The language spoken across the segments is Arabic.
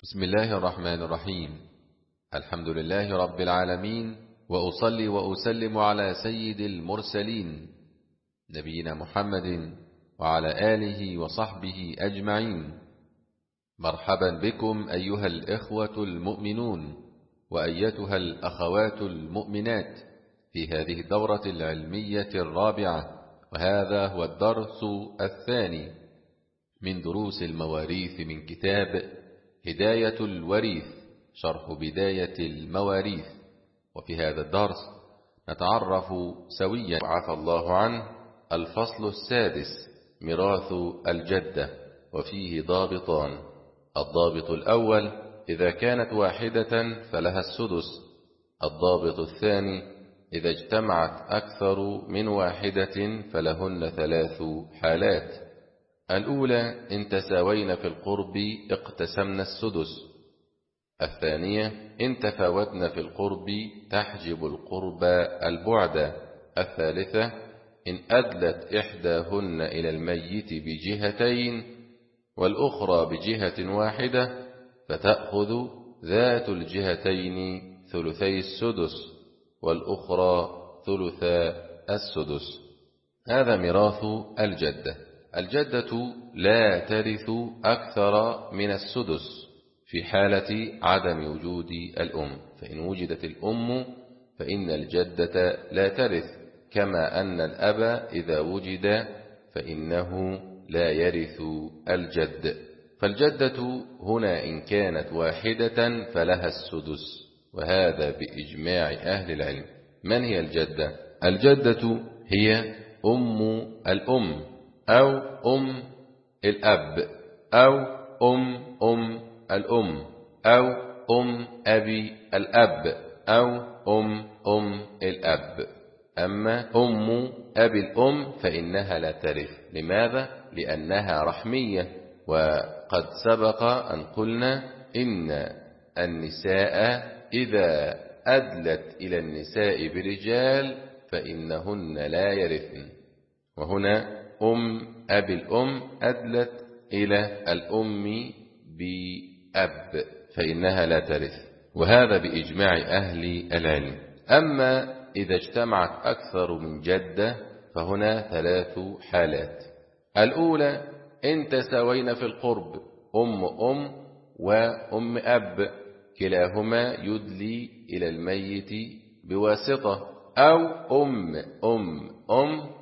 بسم الله الرحمن الرحيم. الحمد لله رب العالمين، وأصلي وأسلم على سيد المرسلين نبينا محمد وعلى آله وصحبه أجمعين. مرحبا بكم أيها الإخوة المؤمنون وأيتها الأخوات المؤمنات في هذه الدورة العلمية الرابعة، وهذا هو الدرس الثاني من دروس المواريث من كتاب هداية الوريث شرح بداية المواريث. وفي هذا الدرس نتعرف سويا عفى الله عنه الفصل السادس ميراث الجدة، وفيه ضابطان: الضابط الأول إذا كانت واحدة فلها السدس. الضابط الثاني إذا اجتمعت أكثر من واحدة فلهن ثلاث حالات. الأولى إن تساوين في القرب اقتسمن السدس. الثانية إن تفاوتن في القرب تحجب القرب البعد. الثالثة إن أدلت إحداهن إلى الميت بجهتين والأخرى بجهة واحدة فتأخذ ذات الجهتين ثلثي السدس والأخرى ثلث السدس. هذا ميراث الجدة. الجدة لا ترث أكثر من السدس في حالة عدم وجود الأم، فإن وجدت الأم فإن الجدة لا ترث، كما أن الأب إذا وجد فإنه لا يرث الجد. فالجدة هنا إن كانت واحدة فلها السدس، وهذا بإجماع أهل العلم. من هي الجدة؟ الجدة هي أم الأم أو أم الأب أو أم الأم أو أم أبي الأب أو أم الأب. أما أم أبي الأم فإنها لا ترث. لماذا؟ لأنها رحمية، وقد سبق أن قلنا إن النساء إذا أدلت إلى النساء برجال فإنهن لا يرثن، وهنا أم أبي الأم أدلت إلى الأم بأب فإنها لا ترث، وهذا بإجماع أهل العلم. أما إذا اجتمعت أكثر من جدة فهنا ثلاث حالات. الأولى إن تساوين في القرب أم وأم أب، كلاهما يدلي إلى الميت بواسطة، أو أم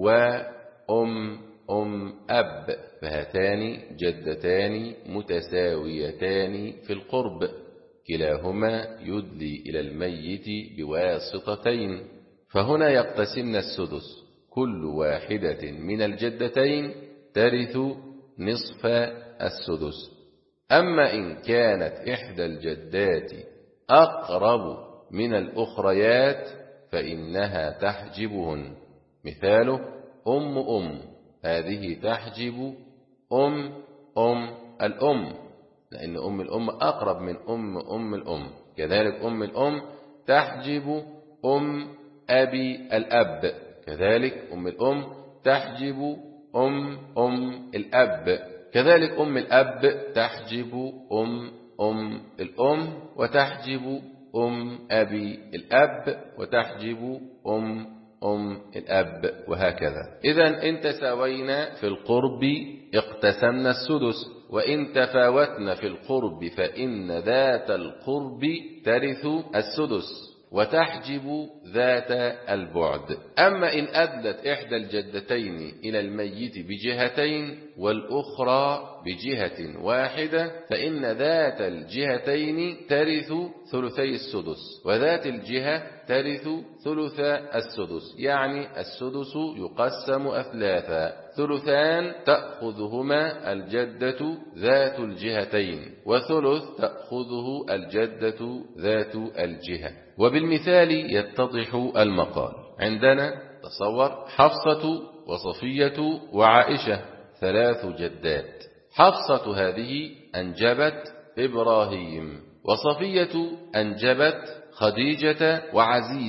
وأم أب، فهاتان جدتان متساويتان في القرب، كلاهما يدلي إلى الميت بواسطتين، فهنا يقتسمن السدس. كل واحدة من الجدتين ترث نصف السدس. أما إن كانت إحدى الجدات أقرب من الأخريات فإنها تحجبهن. مثاله أم هذه تحجب أم الأم، لأن أم الأم أقرب من أم الأم. كذلك أم الأم تحجب أم أبي الأب، كذلك أم الأم تحجب أم الأب، كذلك أم الأب تحجب أم الأم، وتحجب أم أبي الأب، وتحجب أم الأب، وهكذا. إذن إن تساوينا في القرب اقتسمنا السدس، وإن تفاوتنا في القرب فإن ذات القرب ترث السدس وتحجب ذات البعد. أما إن أدلت إحدى الجدتين إلى الميت بجهتين والأخرى بجهة واحدة فإن ذات الجهتين ترث ثلثي السدس، وذات الجهة ترث ثلث السدس، يعني السدس يقسم أثلاثا: ثلثان تأخذهما الجدة ذات الجهتين، وثلث تأخذه الجدة ذات الجهة. وبالمثال يتضح المقال. عندنا تصور حفصة وصفية وعائشة، ثلاث جدات. حفصة هذه أنجبت إبراهيم، وصفية أنجبت خديجة وعزيز،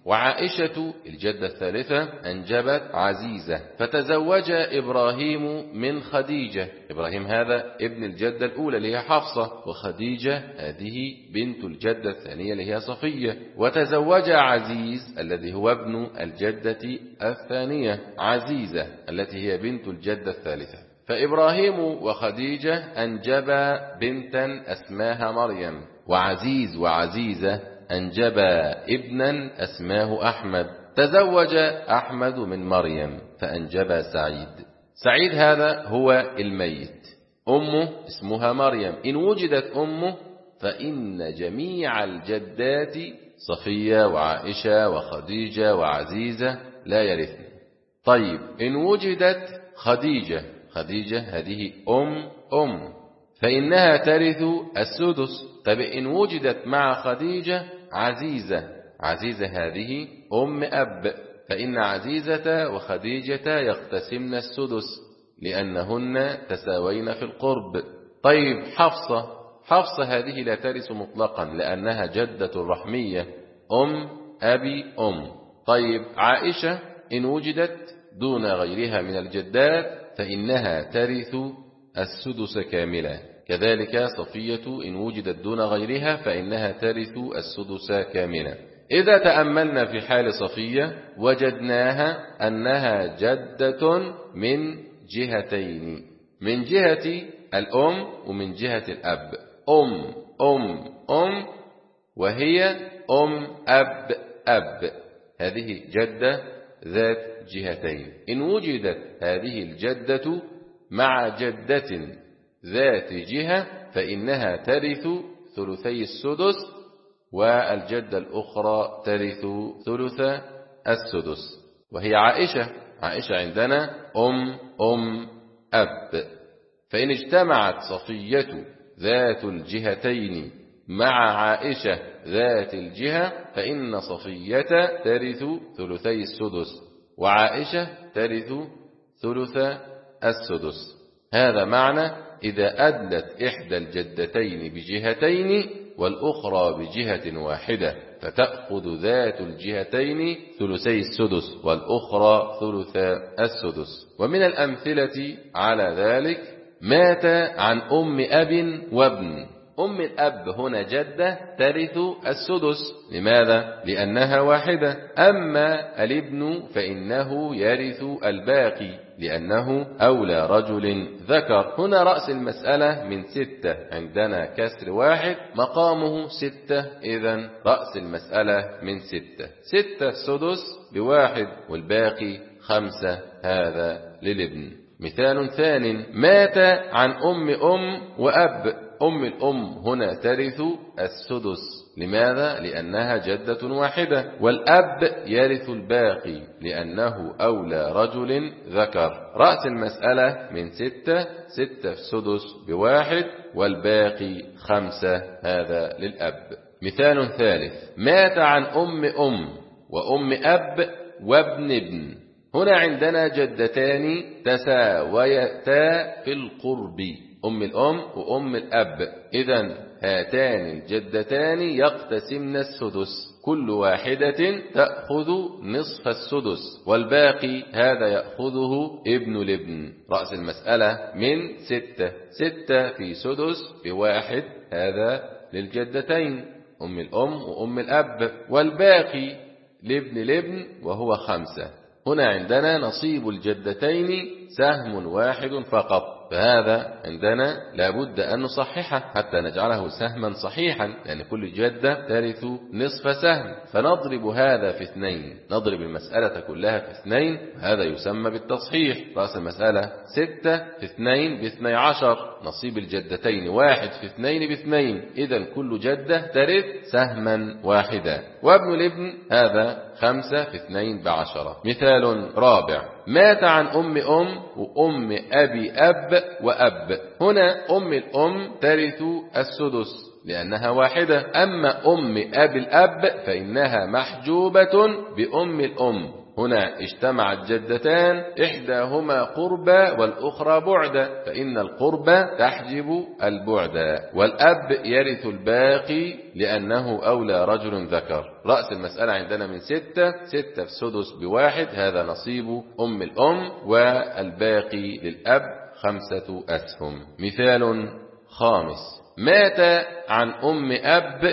وعائشة الجدة الثالثة أنجبت عزيزة، فتزوج إبراهيم من خديجة. إبراهيم هذا ابن الجدة الأولى اللي هي حفصة، وخديجة هذه بنت الجدة الثانية اللي هي صفية. وتزوج عزيز الذي هو ابن الجدة الثانية عزيزة التي هي بنت الجدة الثالثة. فإبراهيم وخديجة أنجبا بنتا أسماها مريم، وعزيز وعزيزة أنجبا ابنا أسماه أحمد. تزوج أحمد من مريم فأنجبا سعيد. سعيد هذا هو الميت، أمه اسمها مريم. إن وجدت أمه فإن جميع الجدات صفية وعائشة وخديجة وعزيزة لا يرثن. طيب إن وجدت خديجة، خديجة هذه أم فإنها ترث السدس. طيب إن وجدت مع خديجة عزيزة، عزيزة هذه أم أب، فإن عزيزة وخديجة يقتسمن السدس لأنهن تساوين في القرب. طيب حفصة هذه لا ترث مطلقا لأنها جدة رحمية، أبي طيب عائشة إن وجدت دون غيرها من الجدات فإنها ترث السدس كاملا. كذلك صفية إن وجدت دون غيرها فإنها ترث السدس كاملا. إذا تأملنا في حال صفية وجدناها أنها جدة من جهتين، من جهة الأم ومن جهة الأب. أم وهي أب، هذه جدة ذات جهتين. إن وجدت هذه الجدة مع جدة ذات جهة فإنها ترث ثلثي السدس، والجدة الأخرى ترث ثلث السدس، وهي عائشة عندنا أب. فإن اجتمعت صفية ذات الجهتين مع عائشة ذات الجهة فإن صفية ترث ثلثي السدس وعائشة ترث ثلث السدس. هذا معنى إذا أدلت إحدى الجدتين بجهتين والأخرى بجهة واحدة فتأخذ ذات الجهتين ثلثي السدس والأخرى ثلث السدس. ومن الأمثلة على ذلك مات عن أم أب وابن. أم الأب هنا جدة ترث السدس. لماذا؟ لأنها واحدة. أما الابن فإنه يرث الباقي لأنه أولى رجل ذكر. هنا رأس المسألة من 6، عندنا كسر 1 مقامه 6، إذن رأس المسألة من 6 السدس ب1 والباقي 5، هذا للابن. مثال ثاني مات عن أم وأب. الأم هنا ترث السدس. لماذا؟ لأنها جدة واحدة. والأب يرث الباقي لأنه أولى رجل ذكر. رأس المسألة من 6 السدس ب1 والباقي 5، هذا للأب. مثال ثالث مات عن أم وأم أب وابن ابن. هنا عندنا جدتان تساويتا في القرب، أم الأم وأم الأب. إذن هاتان الجدتان يقتسمن السدس، كل واحدة تأخذ نصف السدس والباقي هذا يأخذه ابن الابن. رأس المسألة من 6 في سدس ب1، هذا للجدتين أم الأم وأم الأب، والباقي لابن الابن وهو 5. هنا عندنا نصيب الجدتين سهم واحد فقط، فهذا عندنا لابد أن نصححه حتى نجعله سهما صحيحا، لأن كل جدة ترث نصف سهم، فنضرب هذا في 2، نضرب المسألة كلها في 2، وهذا يسمى بالتصحيح. رأس المسألة 6 في 2 ب12، نصيب الجدتين 1 في 2 ب2، إذا كل جدة ترث سهما واحدا. وابن الابن هذا 5 في 2 ب10. مثال رابع مات عن أم وأم أبي أب وأب. هنا أم الأم ترث السدس لأنها واحدة. أما أم أبي الأب فإنها محجوبة بأم الأم. هنا اجتمع الجدتان إحداهما قربا والأخرى بعدا، فإن القرب تحجب البعد. والأب يرث الباقي لأنه أولى رجل ذكر. رأس المسألة عندنا من 6 في السدس بواحد، هذا نصيب أم الأم، والباقي للأب 5 أسهم. مثال خامس: مات عن أم أب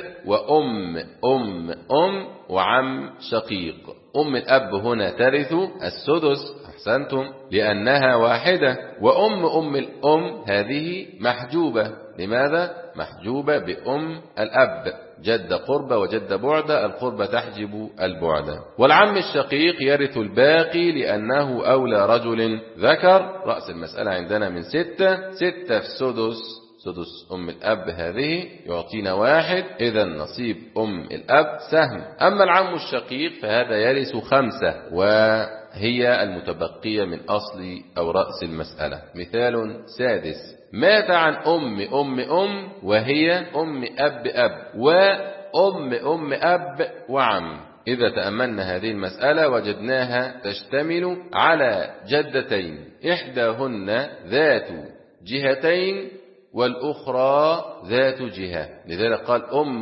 وأم وعم شقيق. أم الأب هنا ترث السدس، أحسنتم، لأنها واحدة. وأم الأم هذه محجوبة. لماذا؟ محجوبة بأم الأب، جد قرب وجد بعد، القرب تحجب البعد. والعم الشقيق يرث الباقي لأنه أولى رجل ذكر. رأس المسألة عندنا من 6 في السدس، سدس أم الأب هذه يعطينا 1، إذا نصيب أم الأب سهم. أما العم الشقيق فهذا يرث 5، وهي المتبقية من أصل أو رأس المسألة. مثال سادس: مات عن أم وهي أم أب وأم أب وعم. إذا تأملنا هذه المسألة وجدناها تشتمل على جدتين إحداهن ذات جهتين والأخرى ذات جهة، لذلك قال أم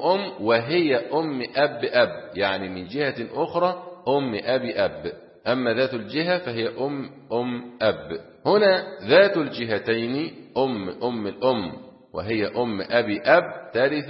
وهي أم أب، يعني من جهة أخرى أم أب. أما ذات الجهة فهي أم أب. هنا ذات الجهتين أم الأم وهي أم أب ترث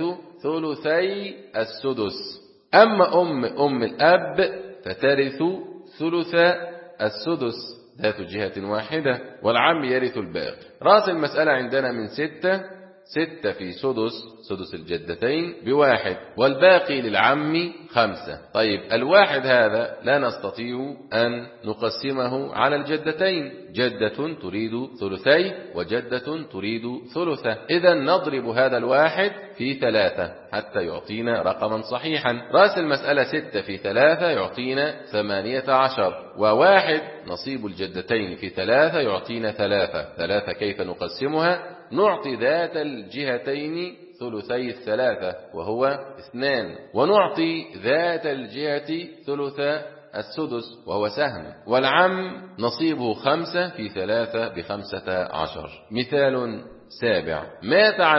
ثلثي السدس. أما أم الأب فترث ثلث السدس، ذات جهة واحدة، والعم يرث الباقي. رأس المسألة عندنا من 6 في سدس الجدتين بواحد، والباقي للعم 5. طيب الواحد هذا لا نستطيع أن نقسمه على الجدتين، جدة تريد ثلثي وجدة تريد ثلثة، إذا نضرب هذا الواحد في 3 حتى يعطينا رقما صحيحا. رأس المسألة 6 في 3 يعطينا 18، وواحد نصيب الجدتين في 3 يعطينا 3. كيف نقسمها؟ نعطي ذات الجهتين ثلثي 3 وهو 2، ونعطي ذات الجهة ثلث السدس وهو سهم، والعم نصيبه 5 في 3 ب15. مثال سابع: مات عن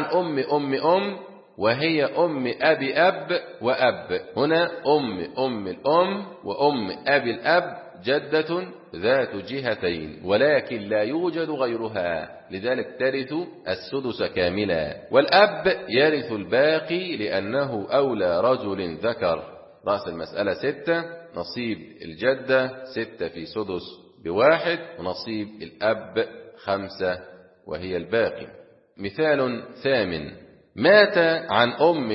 أم وهي أم أب وأب. هنا أم الأم وأم أبي الأب جدة ذات جهتين، ولكن لا يوجد غيرها، لذلك ترث السدس كاملا. والأب يرث الباقي لأنه أولى رجل ذكر. رأس المسألة 6، نصيب الجدة 6 في سدس بواحد، ونصيب الأب 5 وهي الباقي. مثال ثامن: مات عن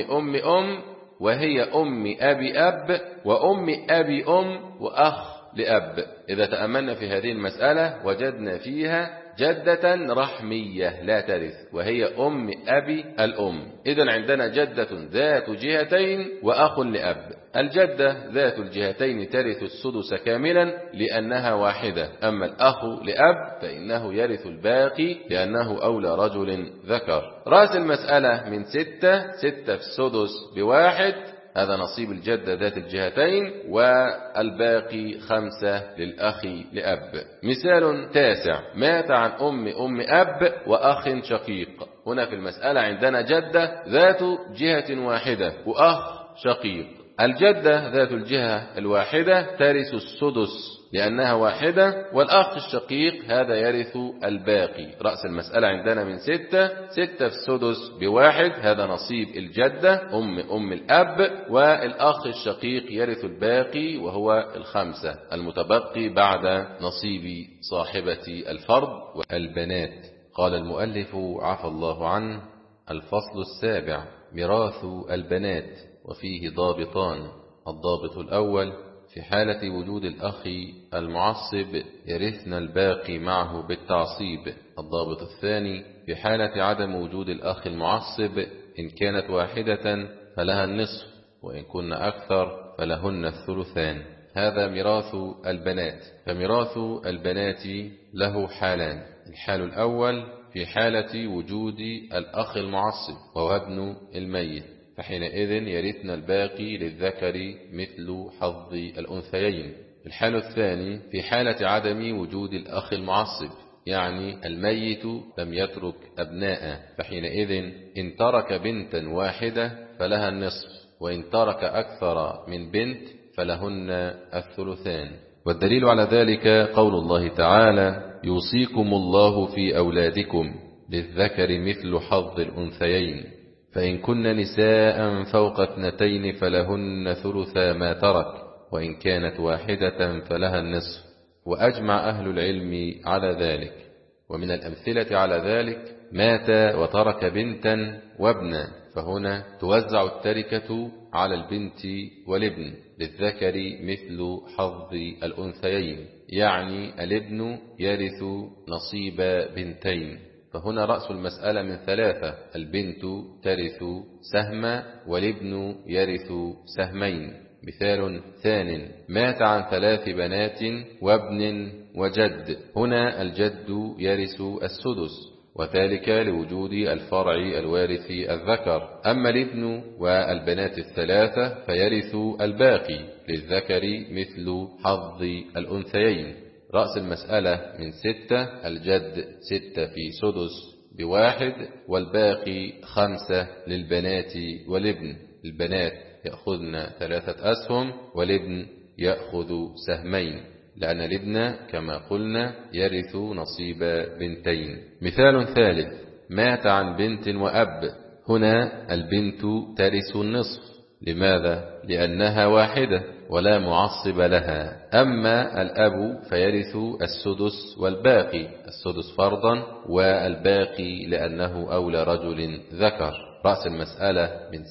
أم وهي أم أب وأم أبي وأخ لأب. إذا تأملنا في هذه المسألة وجدنا فيها جدة رحمية لا ترث، وهي أم أبي الأم. إذا عندنا جدة ذات جهتين وأخ لأب. الجدة ذات الجهتين ترث السدس كاملا لأنها واحدة، أما الأخ لأب فإنه يرث الباقي لأنه أولى رجل ذكر. رأس المسألة من 6 في السدس بواحد، هذا نصيب الجدة ذات الجهتين، والباقي 5 للأخ لأب. مثال تاسع: مات عن أم أب وأخ شقيق. هنا في المسألة عندنا جدة ذات جهة واحدة وأخ شقيق. الجدة ذات الجهة الواحدة ترث السدس لأنها واحدة، والأخ الشقيق هذا يرث الباقي. رأس المسألة عندنا من 6 في السدس بواحد، هذا نصيب الجدة أم الأب، والأخ الشقيق يرث الباقي وهو 5 المتبقي بعد نصيب صاحبة الفرض والبنات. قال المؤلف عفى الله عنه: الفصل السابع: ميراث البنات، وفيه ضابطان. الضابط الأول: في حالة وجود الأخ المعصب يرثن الباقي معه بالتعصيب. الضابط الثاني: في حالة عدم وجود الأخ المعصب إن كانت واحدة فلها النصف، وإن كن أكثر فلهن الثلثان. هذا ميراث البنات. فميراث البنات له حالان: الحال الأول في حالة وجود الأخ المعصب وهو ابن الميت، فحينئذ يرثن الباقي للذكر مثل حظ الأنثيين. الحال الثاني في حالة عدم وجود الأخ المعصب، يعني الميت لم يترك أبناء، فحينئذ إن ترك بنتا واحدة فلها النصف، وإن ترك أكثر من بنت فلهن الثلثان. والدليل على ذلك قول الله تعالى: يوصيكم الله في أولادكم للذكر مثل حظ الأنثيين، فإن كن نساء فوق 2 فلهن ثلثا ما ترك، وإن كانت واحدة فلها النصف. وأجمع أهل العلم على ذلك. ومن الأمثلة على ذلك: مات وترك بنتا وابنا، فهنا توزع التركة على البنت والابن للذكر مثل حظ الأنثيين، يعني الابن يرث نصيب بنتين، فهنا رأس المسألة من 3: البنت ترث سهما والابن يرث سهمين. مثال ثان: مات عن 3 بنات وابن وجد، هنا الجد يرث السدس، وذلك لوجود الفرع الوارث الذكر. أما الابن والبنات 3 فيرث الباقي للذكر مثل حظ الأنثيين. رأس المسألة من 6: الجد 6 في سدس ب1، والباقي 5 للبنات والابن. البنات يأخذن 3 أسهم والابن يأخذ سهمين، لأن الابن كما قلنا يرث نصيب بنتين. مثال ثالث: مات عن بنت وأب، هنا البنت ترث النصف. لماذا؟ لأنها واحدة ولا معصب لها. أما الأب فيرث السدس والباقي، السدس فرضا والباقي لأنه أولى رجل ذكر. رأس المسألة من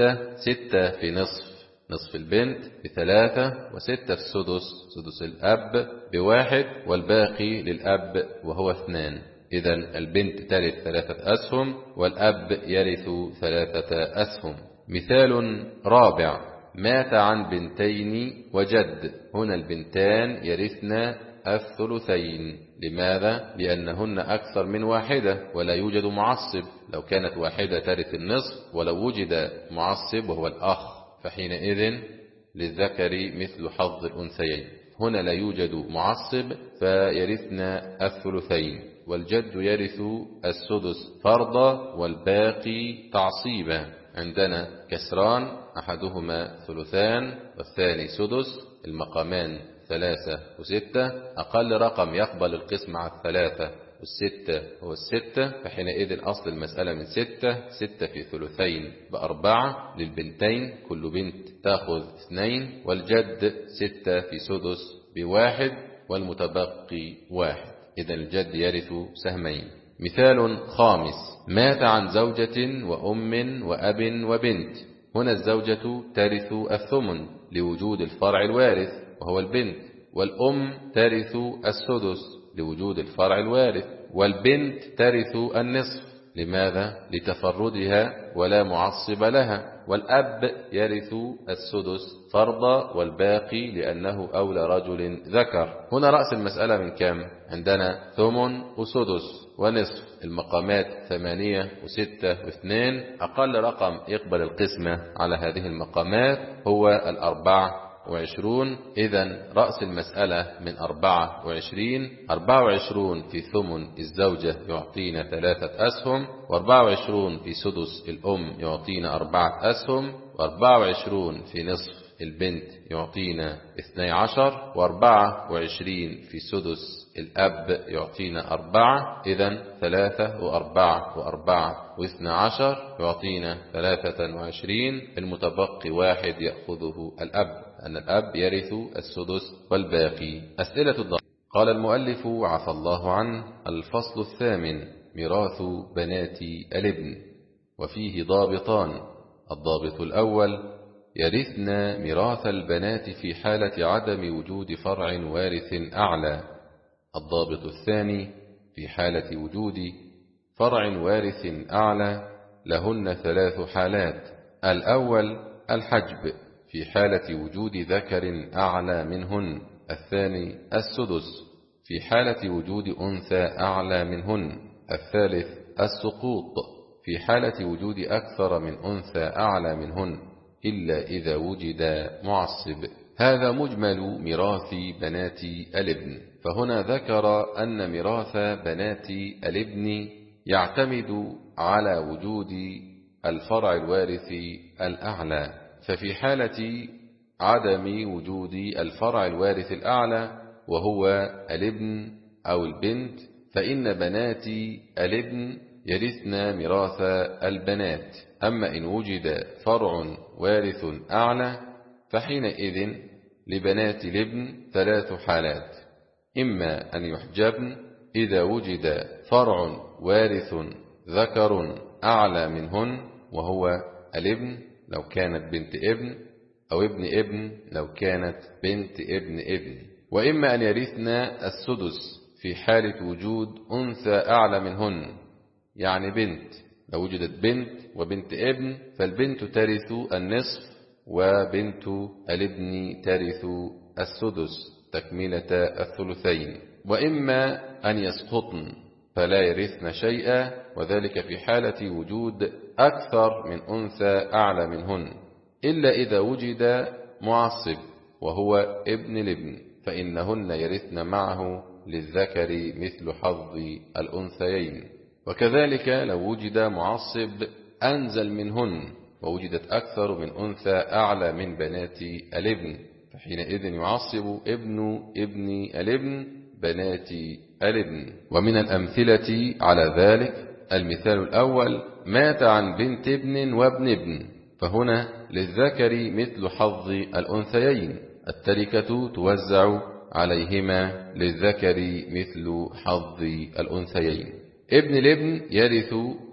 6 في نصف البنت ب3، و6 في السدس، سدس الأب ب1، والباقي للأب وهو 2. إذن البنت ترث 3 أسهم والأب يرث 3 أسهم. مثال رابع: مات عن بنتين وجد، هنا البنتان يرثن الثلثين. لماذا؟ لأنهن أكثر من واحدة ولا يوجد معصب. لو كانت واحدة ترث النصف، ولو وجد معصب وهو الأخ فحينئذ للذكر مثل حظ الأنثيين. هنا لا يوجد معصب فيرثن الثلثين، والجد يرث السدس فرضا والباقي تعصيبا. عندنا كسران، أحدهما ثلثان والثاني سدس، المقامان 3 و6، أقل رقم يقبل القسم على 3 والستة هو 6، فحينئذ أصل المسألة من 6 في ثلثين ب4 للبنتين، كل بنت تأخذ 2، والجد 6 في سدس ب1 والمتبقي 1. إذن الجد يرث سهمين. مثال خامس: مات عن زوجة وأم وأب وبنت، هنا الزوجة ترث الثمن لوجود الفرع الوارث وهو البنت، والأم ترث السدس لوجود الفرع الوارث، والبنت ترث النصف. لماذا؟ لتفردها ولا معصب لها. والأب يرث السدس فرضا والباقي لأنه أولى رجل ذكر. هنا رأس المسألة من كم؟ عندنا ثمن وسدس ونصف، المقامات 8 و6 و2، أقل رقم يقبل القسمة على هذه المقامات هو 24. إذن رأس المسألة من 24. 24 في ثمن الزوجة يعطينا 3 أسهم، و24 في سدس الأم يعطينا 4 أسهم، و24 في نصف البنت يعطينا 12، و24 في سدس الأب يعطينا 4. إذن 3 و4 و4 و12 يعطينا 23. المتبقي 1 يأخذه الأب، أن الأب يرث السدس والباقي. أسئلة الضابط. قال المؤلف عفى الله عنه: الفصل الثامن: ميراث بنات الابن. وفيه ضابطان: الضابط الأول: يرثن ميراث البنات في حالة عدم وجود فرع وارث أعلى. الضابط الثاني: في حالة وجود فرع وارث أعلى لهن 3 حالات. الأول: الحجب في حالة وجود ذكر أعلى منهن. الثاني: السدس في حالة وجود أنثى أعلى منهن. الثالث: السقوط في حالة وجود أكثر من أنثى أعلى منهن، إلا إذا وجد معصب. هذا مجمل ميراث بنات الابن. فهنا ذكر أن ميراث بنات الابن يعتمد على وجود الفرع الوارث الأعلى. ففي حالة عدم وجود الفرع الوارث الأعلى وهو الابن أو البنت، فإن بنات الابن يرثن ميراث البنات. أما إن وجد فرع وارث أعلى فحينئذ لبنات الابن 3 حالات: إما أن يحجبن إذا وجد فرع وارث ذكر أعلى منهن وهو الابن لو كانت بنت ابن، أو ابن ابن لو كانت بنت ابن ابن. وإما أن يرثن السدس في حالة وجود أنثى أعلى منهن، يعني بنت، لو وجدت بنت وبنت ابن فالبنت ترث النصف وبنت الابن ترث السدس تكملة الثلثين. وإما أن يسقطن فلا يرثن شيئا، وذلك في حالة وجود أكثر من أنثى أعلى منهن، إلا إذا وجد معصب وهو ابن الابن فإنهن يرثن معه للذكر مثل حظ الأنثيين. وكذلك لو وجد معصب أنزل منهن ووجدت أكثر من أنثى أعلى من بنات الابن فحينئذ يعصب ابن ابن الابن بنات الابن. ومن الأمثلة على ذلك المثال الأول: مات عن بنت ابن وابن ابن، فهنا للذكر مثل حظ الأنثيين، التركة توزع عليهما للذكر مثل حظ الأنثيين. ابن الابن يرث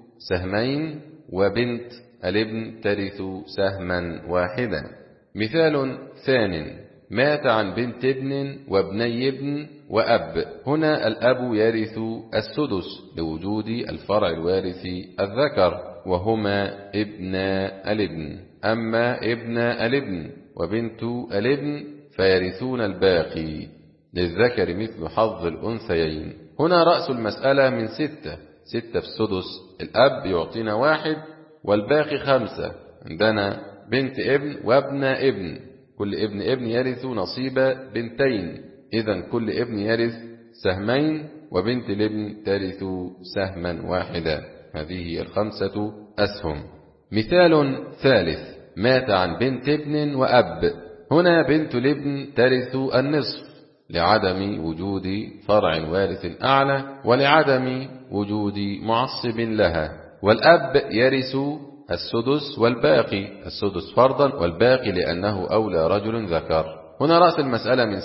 سهمين وبنت الابن ترث سهما واحدا. مثال ثان: مات عن بنت ابن وابني ابن وأب، هنا الأب يرث السدس لوجود الفرع الوارث الذكر وهما ابن الابن. أما ابن الابن وبنت الابن فيرثون الباقي للذكر مثل حظ الأنثيين. هنا رأس المسألة من 6 في السدس، الأب يعطينا 1 والباقي 5. عندنا بنت ابن وابن ابن، كل ابن ابن يرث نصيب بنتين، إذن كل ابن يرث سهمين وبنت الابن ترث سهما واحدا. هذه 5 أسهم. مثال ثالث: مات عن بنت ابن وأب، هنا بنت الابن ترث النصف لعدم وجود فرع وارث أعلى ولعدم وجود معصب لها، والأب يرث السدس والباقي، السدس فرضا والباقي لأنه أولى رجل ذكر. هنا رأس المسألة من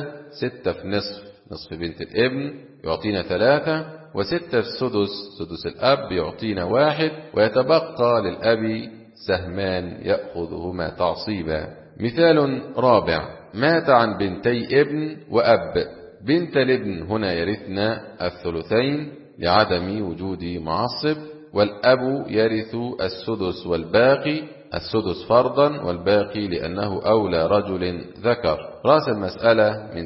6 في نصف بنت الابن يعطينا 3، و6 في سدس الأب يعطينا 1، ويتبقى للأب سهمان يأخذهما تعصيبا. مثال رابع: مات عن بنتي ابن وأب، بنت الابن هنا يرثنا الثلثين لعدم وجود معصب، والأب يرث السدس والباقي، السدس فرضا والباقي لأنه أولى رجل ذكر. رأس المسألة من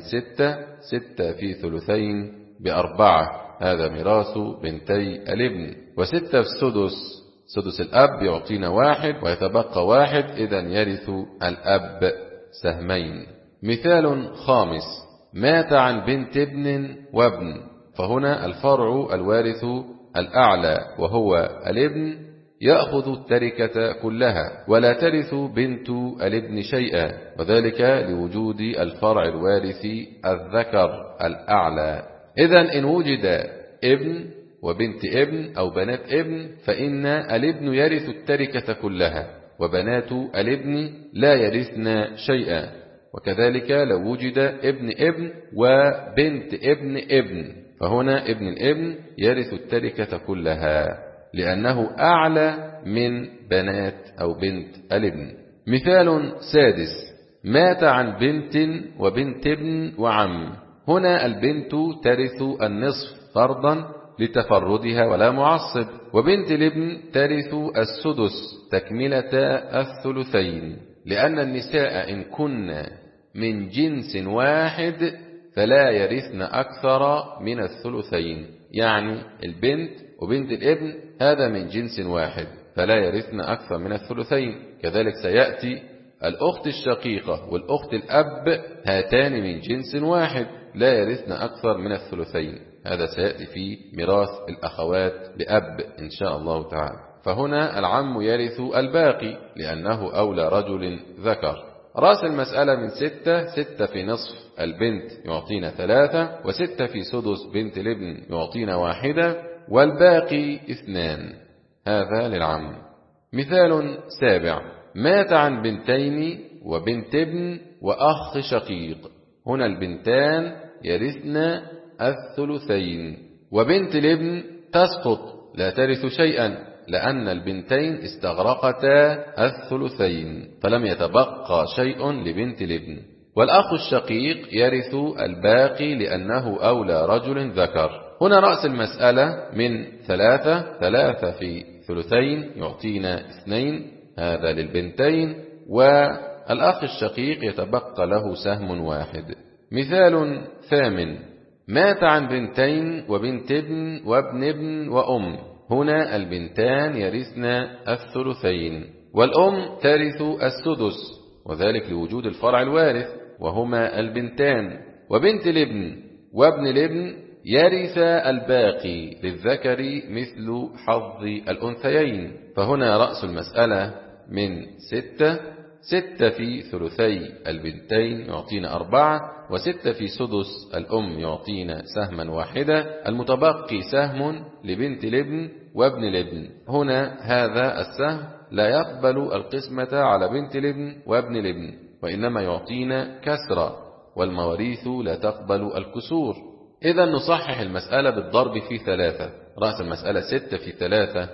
6 في ثلثين ب4، هذا ميراث بنتي الابن. و6 في سدس الأب يعطينا 1 ويتبقى 1، إذن يرث الأب سهمين. مثال خامس: مات عن بنت ابن وابن، فهنا الفرع الوارث الأعلى وهو الابن يأخذ التركة كلها ولا ترث بنت الابن شيئا، وذلك لوجود الفرع الوارث الذكر الأعلى. إذن إن وجد ابن وبنت ابن أو بنات ابن فإن الابن يرث التركة كلها وبنات الابن لا يرثن شيئا، وكذلك لو وجد ابن ابن وبنت ابن ابن فهنا ابن الابن يرث التركة كلها لأنه أعلى من بنات أو بنت الابن. مثال سادس: مات عن بنت وبنت ابن وعم، هنا البنت ترث النصف فرضا لتفردها ولا معصب، وبنت الابن ترث السدس تكملة الثلثين، لأن النساء إن كن من جنس واحد فلا يرثن أكثر من الثلثين، يعني البنت وبنت الابن هذا من جنس واحد فلا يرثن أكثر من الثلثين. كذلك سيأتي الأخت الشقيقة والأخت الأب هاتان من جنس واحد لا يرثن أكثر من الثلثين. هذا سيأتي في ميراث الأخوات لأب إن شاء الله تعالى. فهنا العم يرث الباقي لأنه أولى رجل ذكر. رأس المسألة من 6 في نصف البنت يعطينا 3 و6 في سدس بنت الابن يعطينا 1 والباقي 2. هذا للعم. مثال سابع: مات عن بنتين وبنت ابن وأخ شقيق. هنا البنتان يرثن الثلثين وبنت الابن تسقط لا ترث شيئا لأن البنتين استغرقتا الثلثين فلم يتبقى شيء لبنت الابن. والأخ الشقيق يرث الباقي لأنه أولى رجل ذكر. هنا رأس المسألة من 3 في ثلثين يعطينا 2. هذا للبنتين والأخ الشقيق يتبقى له سهم 1. مثال ثامن: مات عن بنتين وبنت ابن وابن ابن وأم. هنا البنتان يرثن الثلثين والأم ترث السدس وذلك لوجود الفرع الوارث وهما البنتان. وبنت الابن وابن الابن يرث الباقي للذكر مثل حظ الأنثيين. فهنا رأس المسألة من 6 في ثلثي البنتين يعطينا 4 و6 في سدس الأم يعطينا سهما 1. المتبقي سهم لبنت الابن وابن الابن. هنا هذا السهم لا يقبل القسمة على بنت الابن وابن الابن وإنما يعطينا كسرة والمواريث لا تقبل الكسور. إذا نصحح المسألة بالضرب في 3. رأس المسألة 6 في 3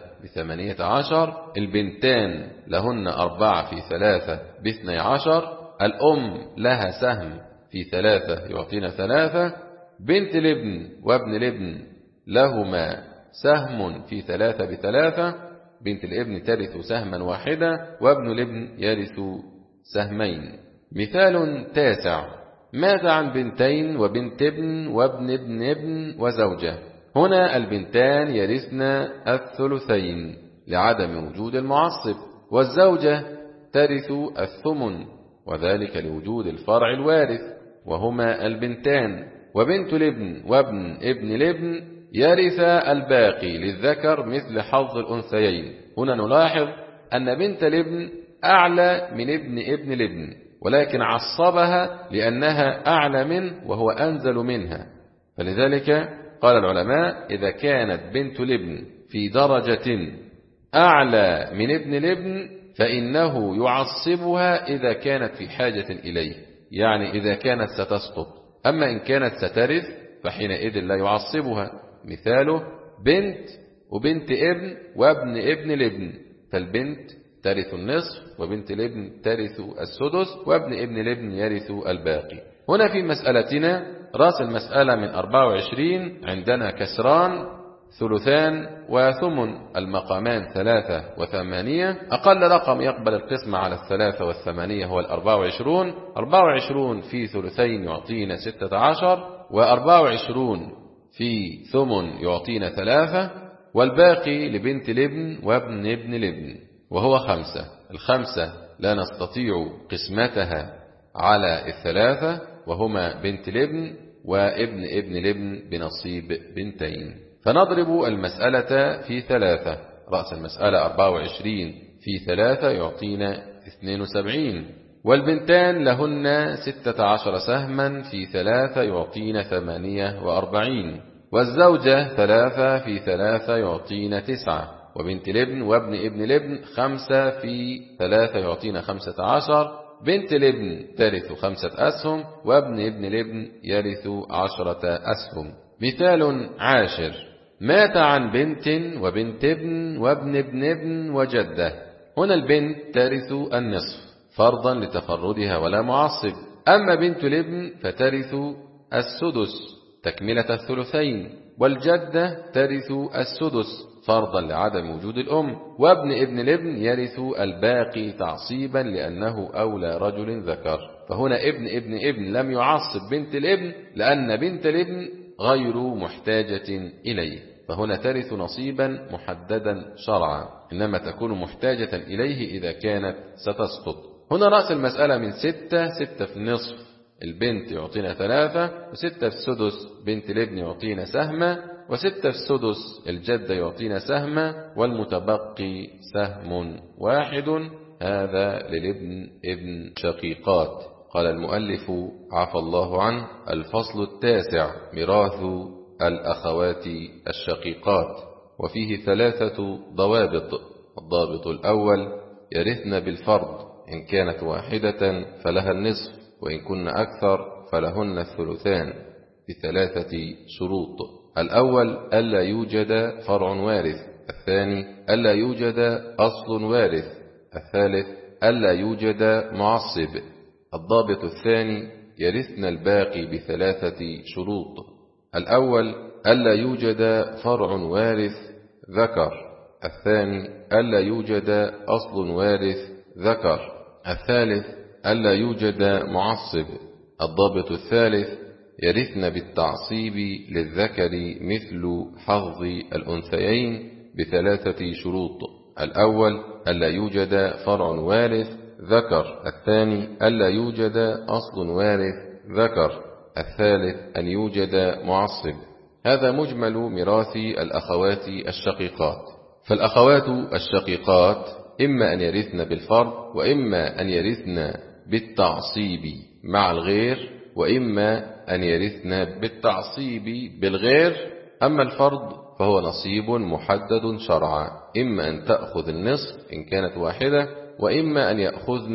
ب18. البنتان لهن 4 في 3 ب12. الأم لها سهم في 3 يعطينا 3. بنت الابن وابن الابن لهما سهم في 3 ب3. بنت الابن ترث سهما 1 وابن الابن يرث سهمين. مثال تاسع: مات عن بنتين وبنت ابن وابن ابن ابن وزوجة. هنا البنتان يرثن الثلثين لعدم وجود المعصب والزوجة ترث الثمن وذلك لوجود الفرع الوارث وهما البنتان. وبنت الابن وابن ابن الابن يرث الباقي للذكر مثل حظ الأنثيين. هنا نلاحظ أن بنت الابن أعلى من ابن الابن ولكن عصبها لأنها أعلى منه وهو أنزل منها. فلذلك قال العلماء: إذا كانت بنت الابن في درجة أعلى من ابن الابن فإنه يعصبها إذا كانت في حاجة إليه، يعني إذا كانت ستسقط. أما إن كانت سترث فحينئذ لا يعصبها. مثاله: بنت وبنت ابن وابن ابن الابن، فالبنت ترث النصف وبنت الابن ترث السدس وابن ابن الابن يرث الباقي. هنا في مسألتنا رأس المسألة من 24 عندنا كسران ثلثان وثمن، المقامان 3 و8. أقل رقم يقبل القسمة على 3 والثمانية هو 24. 24 في ثلثين يعطينا 16 و24 في ثمن يعطينا 3 والباقي لبنت الابن وابن ابن الابن وهو 5. الخمسة لا نستطيع قسمتها على 3 وهما بنت الابن وابن ابن الابن بنصيب بنتين. فنضرب المسألة في 3. رأس المسألة 24 في 3 يعطينا 72 والبنتان لهن 16 سهما في 3 يعطينا 48 والزوجة 3 في 3 يعطينا 9 وبنت الابن وابن ابن الابن 5 في 3 يعطينا 15. بنت الابن ترث 5 أسهم وابن ابن الابن يرث 10 أسهم. مثال عاشر: مات عن بنت وبنت ابن وابن ابن ابن وجدة. هنا البنت ترث النصف فرضا لتفردها ولا معصب. أما بنت الابن فترث السدس تكملة الثلثين والجدة ترث السدس فرضا لعدم وجود الأم. وابن ابن الابن يرث الباقي تعصيبا لأنه أولى رجل ذكر. فهنا ابن ابن ابن لم يعصب بنت الابن لأن بنت الابن غير محتاجة إليه، فهنا ترث نصيبا محددا شرعا، إنما تكون محتاجة إليه إذا كانت ستسقط. هنا رأس المسألة من 6 في النصف البنت يعطينا 3، و6 في السدس بنت الابن يعطينا سهما، و6 في السدس الجد يعطينا سهما، والمتبقي سهم واحد، هذا للابن ابن شقيقات. قال المؤلف عفى الله عنه: الفصل 9 ميراث الأخوات الشقيقات، وفيه 3 ضوابط. الضابط الأول: يرثن بالفرض، إن كانت واحدة فلها النصف، وإن كن أكثر فلهن الثلثان، ب3 شروط. الأول: ألا يوجد فرع وارث. الثاني: ألا يوجد أصل وارث. الثالث: ألا يوجد معصب. الضابط الثاني: يرثن الباقي ب3 شروط. الأول: ألا يوجد فرع وارث ذكر. الثاني: ألا يوجد أصل وارث ذكر. الثالث: ألا يوجد معصب. الضابط الثالث: يرثن بالتعصيب للذكر مثل حظ الأنثيين ب3 شروط. الأول: ألا يوجد فرع وارث ذكر. الثاني: ألا يوجد أصل وارث ذكر. الثالث: أن يوجد معصب. هذا مجمل ميراث الأخوات الشقيقات. فالأخوات الشقيقات إما أن يرثن بالفرض، وإما أن يرثن بالتعصيب مع الغير، وإما أن يرثن بالتعصيب بالغير. أما الفرض فهو نصيب محدد شرعا، إما أن تأخذ النصف إن كانت واحدة، وإما أن يأخذن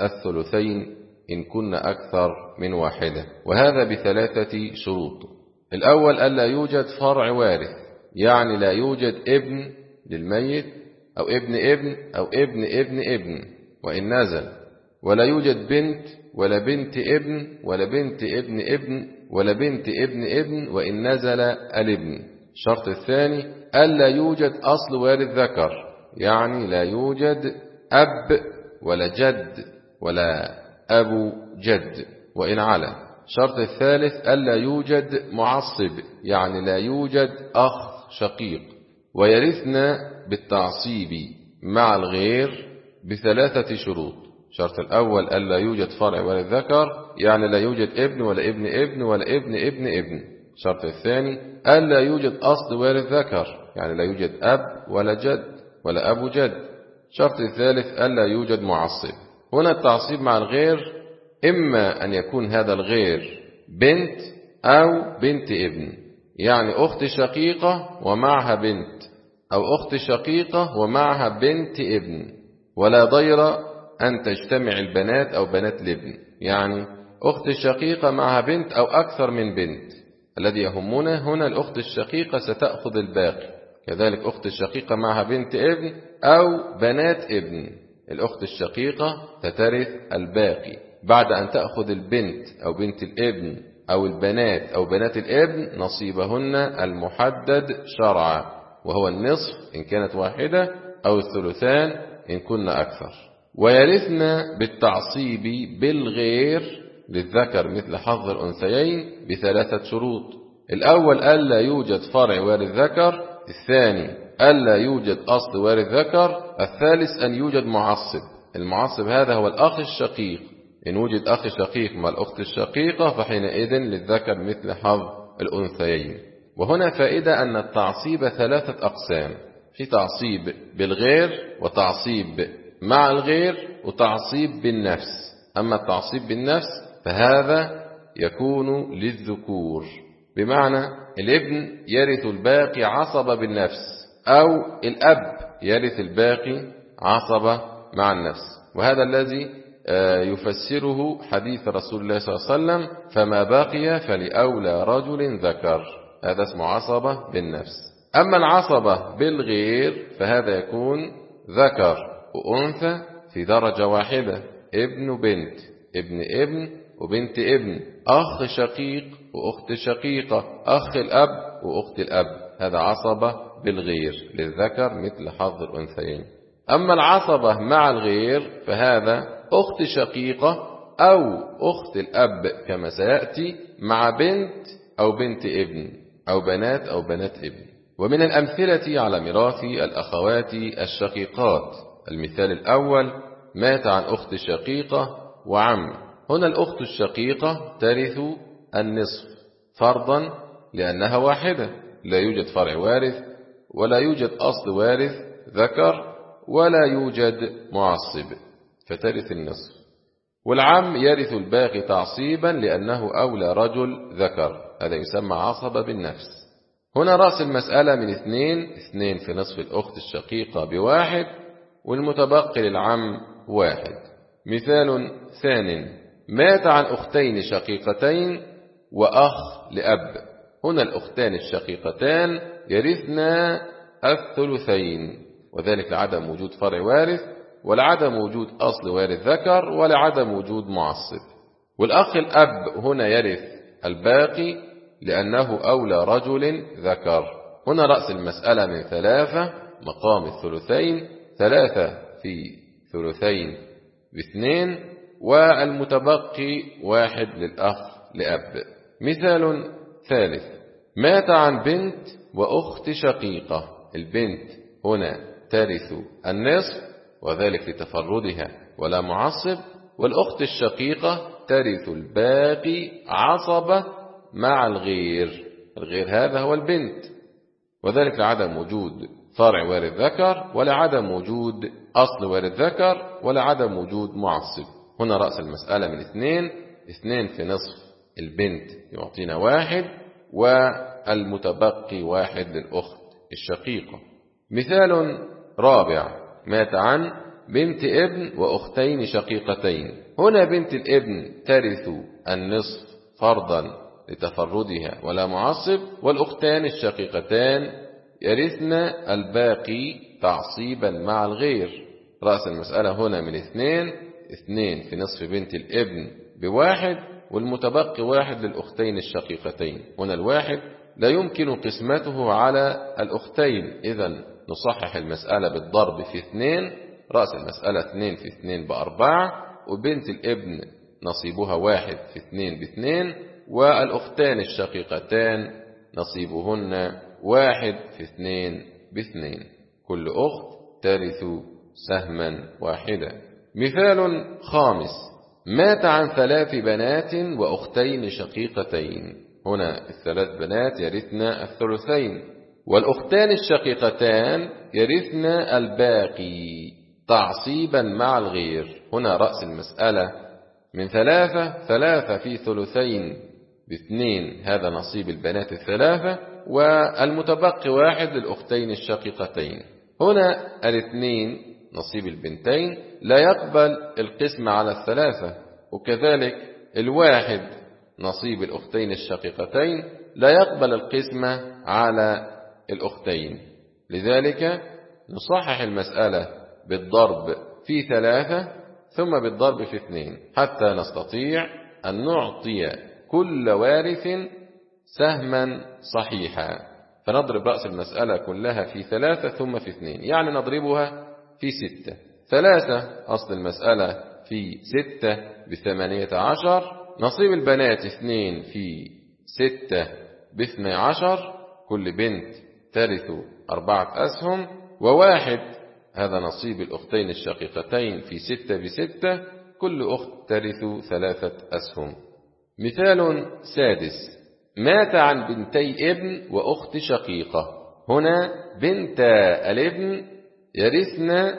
الثلثين إن كن أكثر من واحدة، وهذا ب3 شروط. الأول: ألا يوجد فرع وارث، يعني لا يوجد ابن للميت أو ابن ابن أو ابن ابن ابن وإن نزل، ولا يوجد بنت ولا بنت ابن ولا بنت ابن ابن ولا بنت ابن ابن وإن نزل الابن. الشرط الثاني: ألا يوجد أصل وارث ذكر، يعني لا يوجد أب ولا جد ولا أبو جد وإن علا. الشرط الثالث: ألا يوجد معصب، يعني لا يوجد أخ شقيق. ويرثن بالتعصيب مع الغير ب3 شروط. الشرط الأول: ألا يوجد فرع ولا ذكر، يعني لا يوجد ابن ولا ابن ابن ولا ابن ابن ابن. الشرط الثاني: ألا يوجد أصل وارث ذكر، يعني لا يوجد أب ولا جد ولا أبو جد. الشرط الثالث: ألا يوجد معصب. هنا التعصيب مع الغير إما أن يكون هذا الغير بنت أو بنت ابن، يعني أخت شقيقة ومعها بنت، أو أخت شقيقة ومعها بنت ابن، ولا ضير أن تجتمع البنات أو بنات الابن، يعني أخت شقيقة معها بنت أو أكثر من بنت. الذي يهمنا هنا الأخت الشقيقة ستأخذ الباقي، كذلك أخت الشقيقة معها بنت ابن أو بنات ابن، الأخت الشقيقة سترث الباقي بعد أن تأخذ البنت أو بنت الابن أو البنات أو بنات الابن نصيبهن المحدد شرعا، وهو النصف إن كانت واحدة أو الثلثان إن كن أكثر. ويرثن بالتعصيب بالغير للذكر مثل حظ الأنثيين ب3 شروط. الأول: ألا يوجد فرع وارث ذكر. الثاني: ألا يوجد أصل وارث ذكر. الثالث: أن يوجد معصب. المعصب هذا هو الأخ الشقيق، إن وجد أخ شقيق مع الأخت الشقيقة فحينئذ للذكر مثل حظ الأنثيين. وهنا فائدة أن التعصيب 3 أقسام: في تعصيب بالغير، وتعصيب مع الغير، وتعصيب بالنفس. أما التعصيب بالنفس فهذا يكون للذكور، بمعنى الابن يرث الباقي عصبة بالنفس، أو الأب يرث الباقي عصبة مع النفس. وهذا الذي يفسره حديث رسول الله صلى الله عليه وسلم: فما بقي فلأولى رجل ذكر. هذا اسمه عصبة بالنفس. أما العصبة بالغير فهذا يكون ذكر وأنثى في درجة واحدة، ابن وبنت، ابن ابن وبنت ابن، أخ شقيق وأخت شقيقة، أخ الأب وأخت الأب. هذا عصبة بالغير للذكر مثل حظ الأنثيين. أما العصبة مع الغير فهذا أخت شقيقة أو أخت الأب كما سيأتي مع بنت أو بنت ابن، أو بنات أو بنات ابن. ومن الأمثلة على ميراث الأخوات الشقيقات: المثال الأول: مات عن أخت شقيقة وعم. هنا الأخت الشقيقة ترث النصف فرضا لأنها واحدة، لا يوجد فرع وارث ولا يوجد أصل وارث ذكر ولا يوجد معصب، فترث النصف. والعم يرث الباقي تعصيبا لأنه أولى رجل ذكر، هذا يسمى عصب بالنفس. هنا رأس المسألة من 2 في نصف الأخت الشقيقة بواحد، والمتبقي للعم 1. مثال ثان: مات عن أختين شقيقتين وأخ لأب. هنا الأختان الشقيقتان يرثنا الثلثين، وذلك لعدم وجود فرع وارث ولعدم وجود أصل وارث ذكر ولعدم وجود معصب. والأخ الأب هنا يرث الباقي لأنه أولى رجل ذكر. هنا رأس المسألة من 3 مقام الثلثين، 3 في ثلثين ب2، والمتبقي 1 للأخ لأب. مثال ثالث: مات عن بنت وأخت شقيقة. البنت هنا ترث النصف وذلك لتفردها ولا معصب، والأخت الشقيقة ترث الباقي عصبة مع الغير. الغير هذا هو البنت، وذلك لعدم وجود فرع وارث ذكر ولعدم وجود أصل وارث ذكر ولعدم وجود معصب. هنا رأس المسألة من 2 في نصف البنت يعطينا 1، والمتبقي 1 للأخت الشقيقة. مثال رابع: مات عن بنت ابن وأختين شقيقتين. هنا بنت الابن ترث النصف فرضا لتفردها ولا معصب، والأختان الشقيقتان يرثن الباقي تعصيبا مع الغير. رأس المسألة هنا من 2 في نصف بنت الابن ب1، والمتبقي 1 للأختين الشقيقتين. هنا 1 لا يمكن قسمته على الأختين، إذن نصحح المسألة بالضرب في 2. رأس المسألة 2 في 2 ب4، وبنت الابن نصيبها 1 في 2 ب2، والأختان الشقيقتان نصيبهن 1 في 2 ب2. كل أخت ترث سهما واحدا. مثال خامس: مات عن 3 بنات وأختين شقيقتين. هنا ال3 بنات يرثن الثلثين، والأختان الشقيقتان يرثن الباقي تعصيبا مع الغير. هنا رأس المسألة من 3 في ثلثين ب2، هذا نصيب البنات 3، والمتبقي 1 للأختين الشقيقتين. هنا 2 نصيب البنتين لا يقبل القسم على 3، وكذلك 1 نصيب الأختين الشقيقتين لا يقبل القسم على الأختين. لذلك نصحح المسألة بالضرب في 3 ثم بالضرب في 2 حتى نستطيع أن نعطي كل وارث سهما صحيحا. فنضرب رأس المسألة كلها في 3 ثم في 2، يعني نضربها في 6. 3 أصل المسألة في 6 ب18. نصيب البنات 2 في 6 ب12، كل بنت ترث 4 أسهم، و1 هذا نصيب الأختين الشقيقتين في 6 ب6، كل أخت ترث 3 أسهم. مثال سادس: مات عن بنتي ابن وأخت شقيقة. هنا بنت الابن يرثن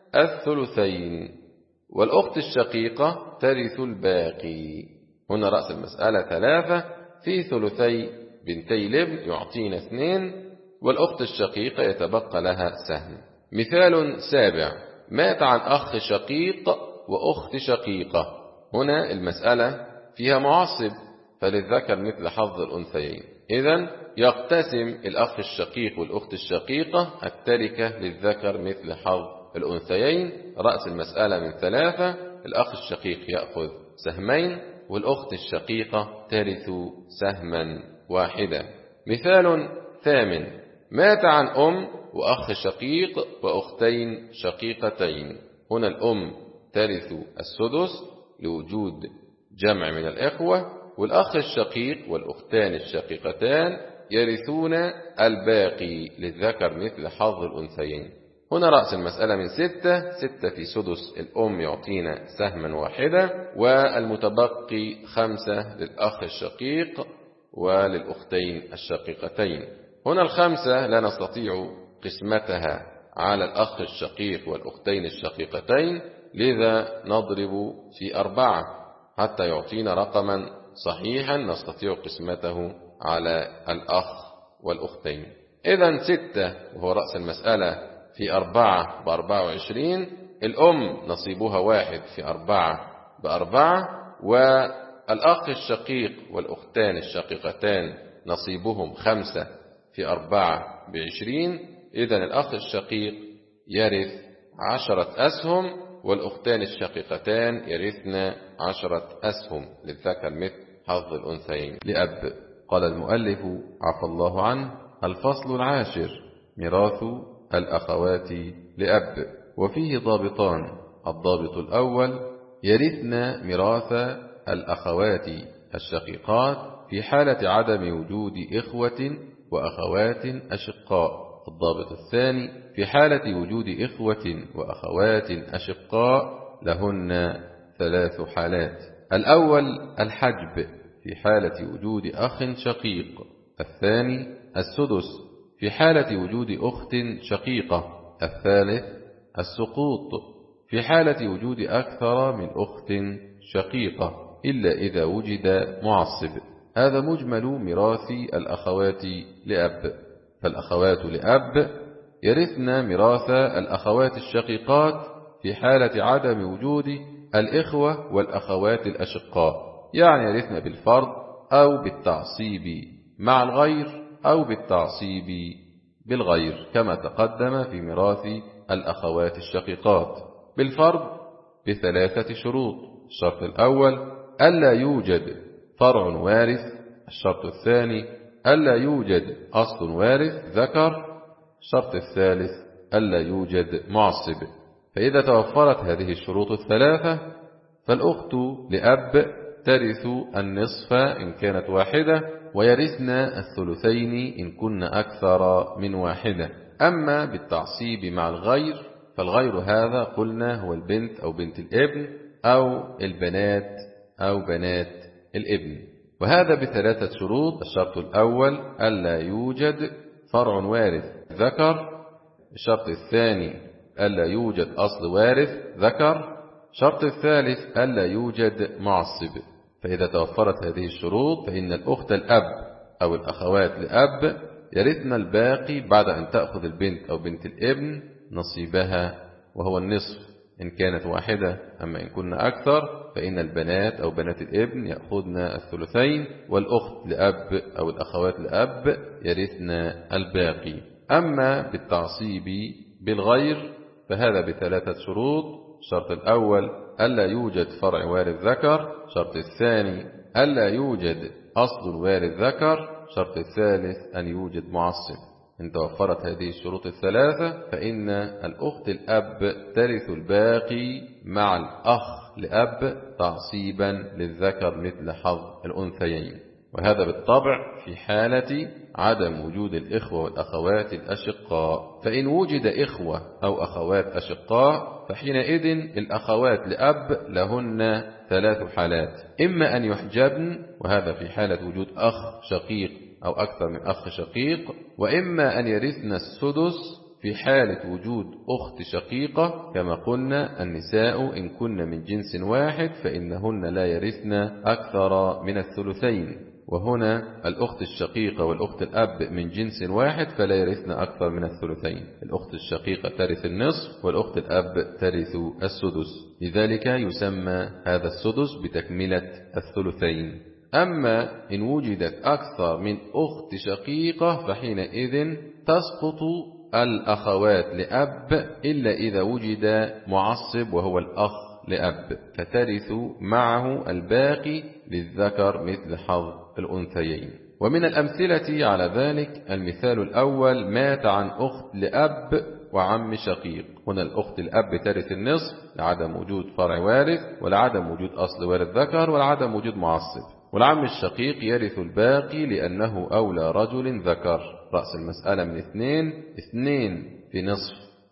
الثلثين، والأخت الشقيقة ترث الباقي. هنا رأس المسألة 3 في ثلثي بنتي الابن يعطينا 2، والأخت الشقيقة يتبقى لها سهم. مثال سابع: مات عن أخ شقيق وأخت شقيقة. هنا المسألة فيها معصب، فللذكر مثل حظ الأنثيين، إذن يقتسم الأخ الشقيق والأخت الشقيقة التركة للذكر مثل حظ الأنثيين. رأس المسألة من 3، الأخ الشقيق يأخذ سهمين، والأخت الشقيقة ترث سهما واحدا. مثال ثامن: مات عن أم وأخ شقيق وأختين شقيقتين. هنا الأم ترث السدس لوجود جمع من الإخوة، والأخ الشقيق والأختان الشقيقتان يرثون الباقي للذكر مثل حظ الأنثيين. هنا رأس المسألة من 6 في سدس الأم يعطينا سهما واحدة، والمتبقي 5 للأخ الشقيق وللأختين الشقيقتين. هنا 5 لا نستطيع قسمتها على الأخ الشقيق والأختين الشقيقتين، لذا نضرب في 4 حتى يعطينا رقما صحيحا نستطيع قسمته على الأخ والأختين. إذن 6 وهو رأس المسألة في 4 ب24، الأم نصيبها 1 في 4 ب4، والأخ الشقيق والأختان الشقيقتان نصيبهم 5 في 4 ب20. إذن الأخ الشقيق يرث 10 أسهم، والأختان الشقيقتان يرثن 10 أسهم، للذكر مثل حظ الأنثيين لأب. قال المؤلف عفى الله عنه: الفصل 10 ميراث الأخوات لأب. وفيه ضابطان: الضابط الأول: يرثن ميراث الأخوات الشقيقات في حالة عدم وجود إخوة وأخوات أشقاء. الضابط الثاني: في حالة وجود إخوة وأخوات أشقاء لهن 3 حالات. الأول الحجب في حالة وجود أخ شقيق. الثاني السدس في حالة وجود أخت شقيقة. الثالث السقوط في حالة وجود أكثر من أخت شقيقة إلا إذا وجد معصب. هذا مجمل ميراث الأخوات لأب. فالأخوات لأب يرثن ميراث الأخوات الشقيقات في حالة عدم وجود الإخوة والأخوات الأشقاء، يعني يرثن بالفرض أو بالتعصيب مع الغير أو بالتعصيب بالغير، كما تقدم في ميراث الأخوات الشقيقات. بالفرض ب3 شروط: الشرط الأول ألا يوجد فرع وارث. الشرط الثاني ألا يوجد أصل وارث ذكر. الشرط الثالث ألا يوجد معصب. فإذا توفرت هذه الشروط 3 فالأخت لأب ترث النصف إن كانت واحدة، ويرثن الثلثين إن كن أكثر من واحدة. أما بالتعصيب مع الغير فالغير هذا قلنا هو البنت أو بنت الابن أو البنات أو بنات الابن، وهذا ب3 شروط: الشرط الأول ألا يوجد فرع وارث ذكر. الشرط الثاني ألا يوجد أصل وارث ذكر. الشرط الثالث ألا يوجد معصب. فإذا توفرت هذه الشروط فإن الأخت الأب أو الأخوات لأب يرثن الباقي بعد أن تأخذ البنت أو بنت الابن نصيبها، وهو النصف إن كانت واحدة. أما إن كن أكثر فإن البنات أو بنات الابن يأخذن الثلثين، والأخت لأب أو الأخوات لأب يرثن الباقي. أما بالتعصيب بالغير فهذا ب3 شروط: الشرط الأول ألا يوجد فرع وارث ذكر. الشرط الثاني ألا يوجد أصل وارث ذكر. الشرط الثالث أن يوجد معصب. إن توفرت هذه الشروط 3 فإن الأخت الأب ترث الباقي مع الأخ لأب تعصيبا للذكر مثل حظ الأنثيين، وهذا بالطبع في حالة عدم وجود الإخوة والأخوات الأشقاء. فإن وجد إخوة أو أخوات أشقاء فحينئذ الأخوات لأب لهن 3 حالات: إما أن يحجبن، وهذا في حالة وجود أخ شقيق أو أكثر من أخ شقيق، وإما أن يرثن السدس في حالة وجود أخت شقيقة. كما قلنا النساء إن كن من جنس واحد فإنهن لا يرثن أكثر من الثلثين، وهنا الأخت الشقيقة والأخت الأب من جنس واحد فلا يرثن أكثر من الثلثين. الأخت الشقيقة ترث النصف والأخت الأب ترث السدس، لذلك يسمى هذا السدس بتكملة الثلثين. أما إن وجدت أكثر من أخت شقيقة فحينئذ تسقط الأخوات لأب إلا إذا وجد معصب وهو الأخ لأب، فترث معه الباقي للذكر مثل حظ الأنثيين. ومن الأمثلة على ذلك المثال الأول: مات عن أخت لأب وعم شقيق. هنا الأخت الأب ترث النصف لعدم وجود فرع وارث ولعدم وجود أصل وارث ذكر ولعدم وجود معصب، والعم الشقيق يرث الباقي لأنه أولى رجل ذكر. رأس المسألة من 2 في نصف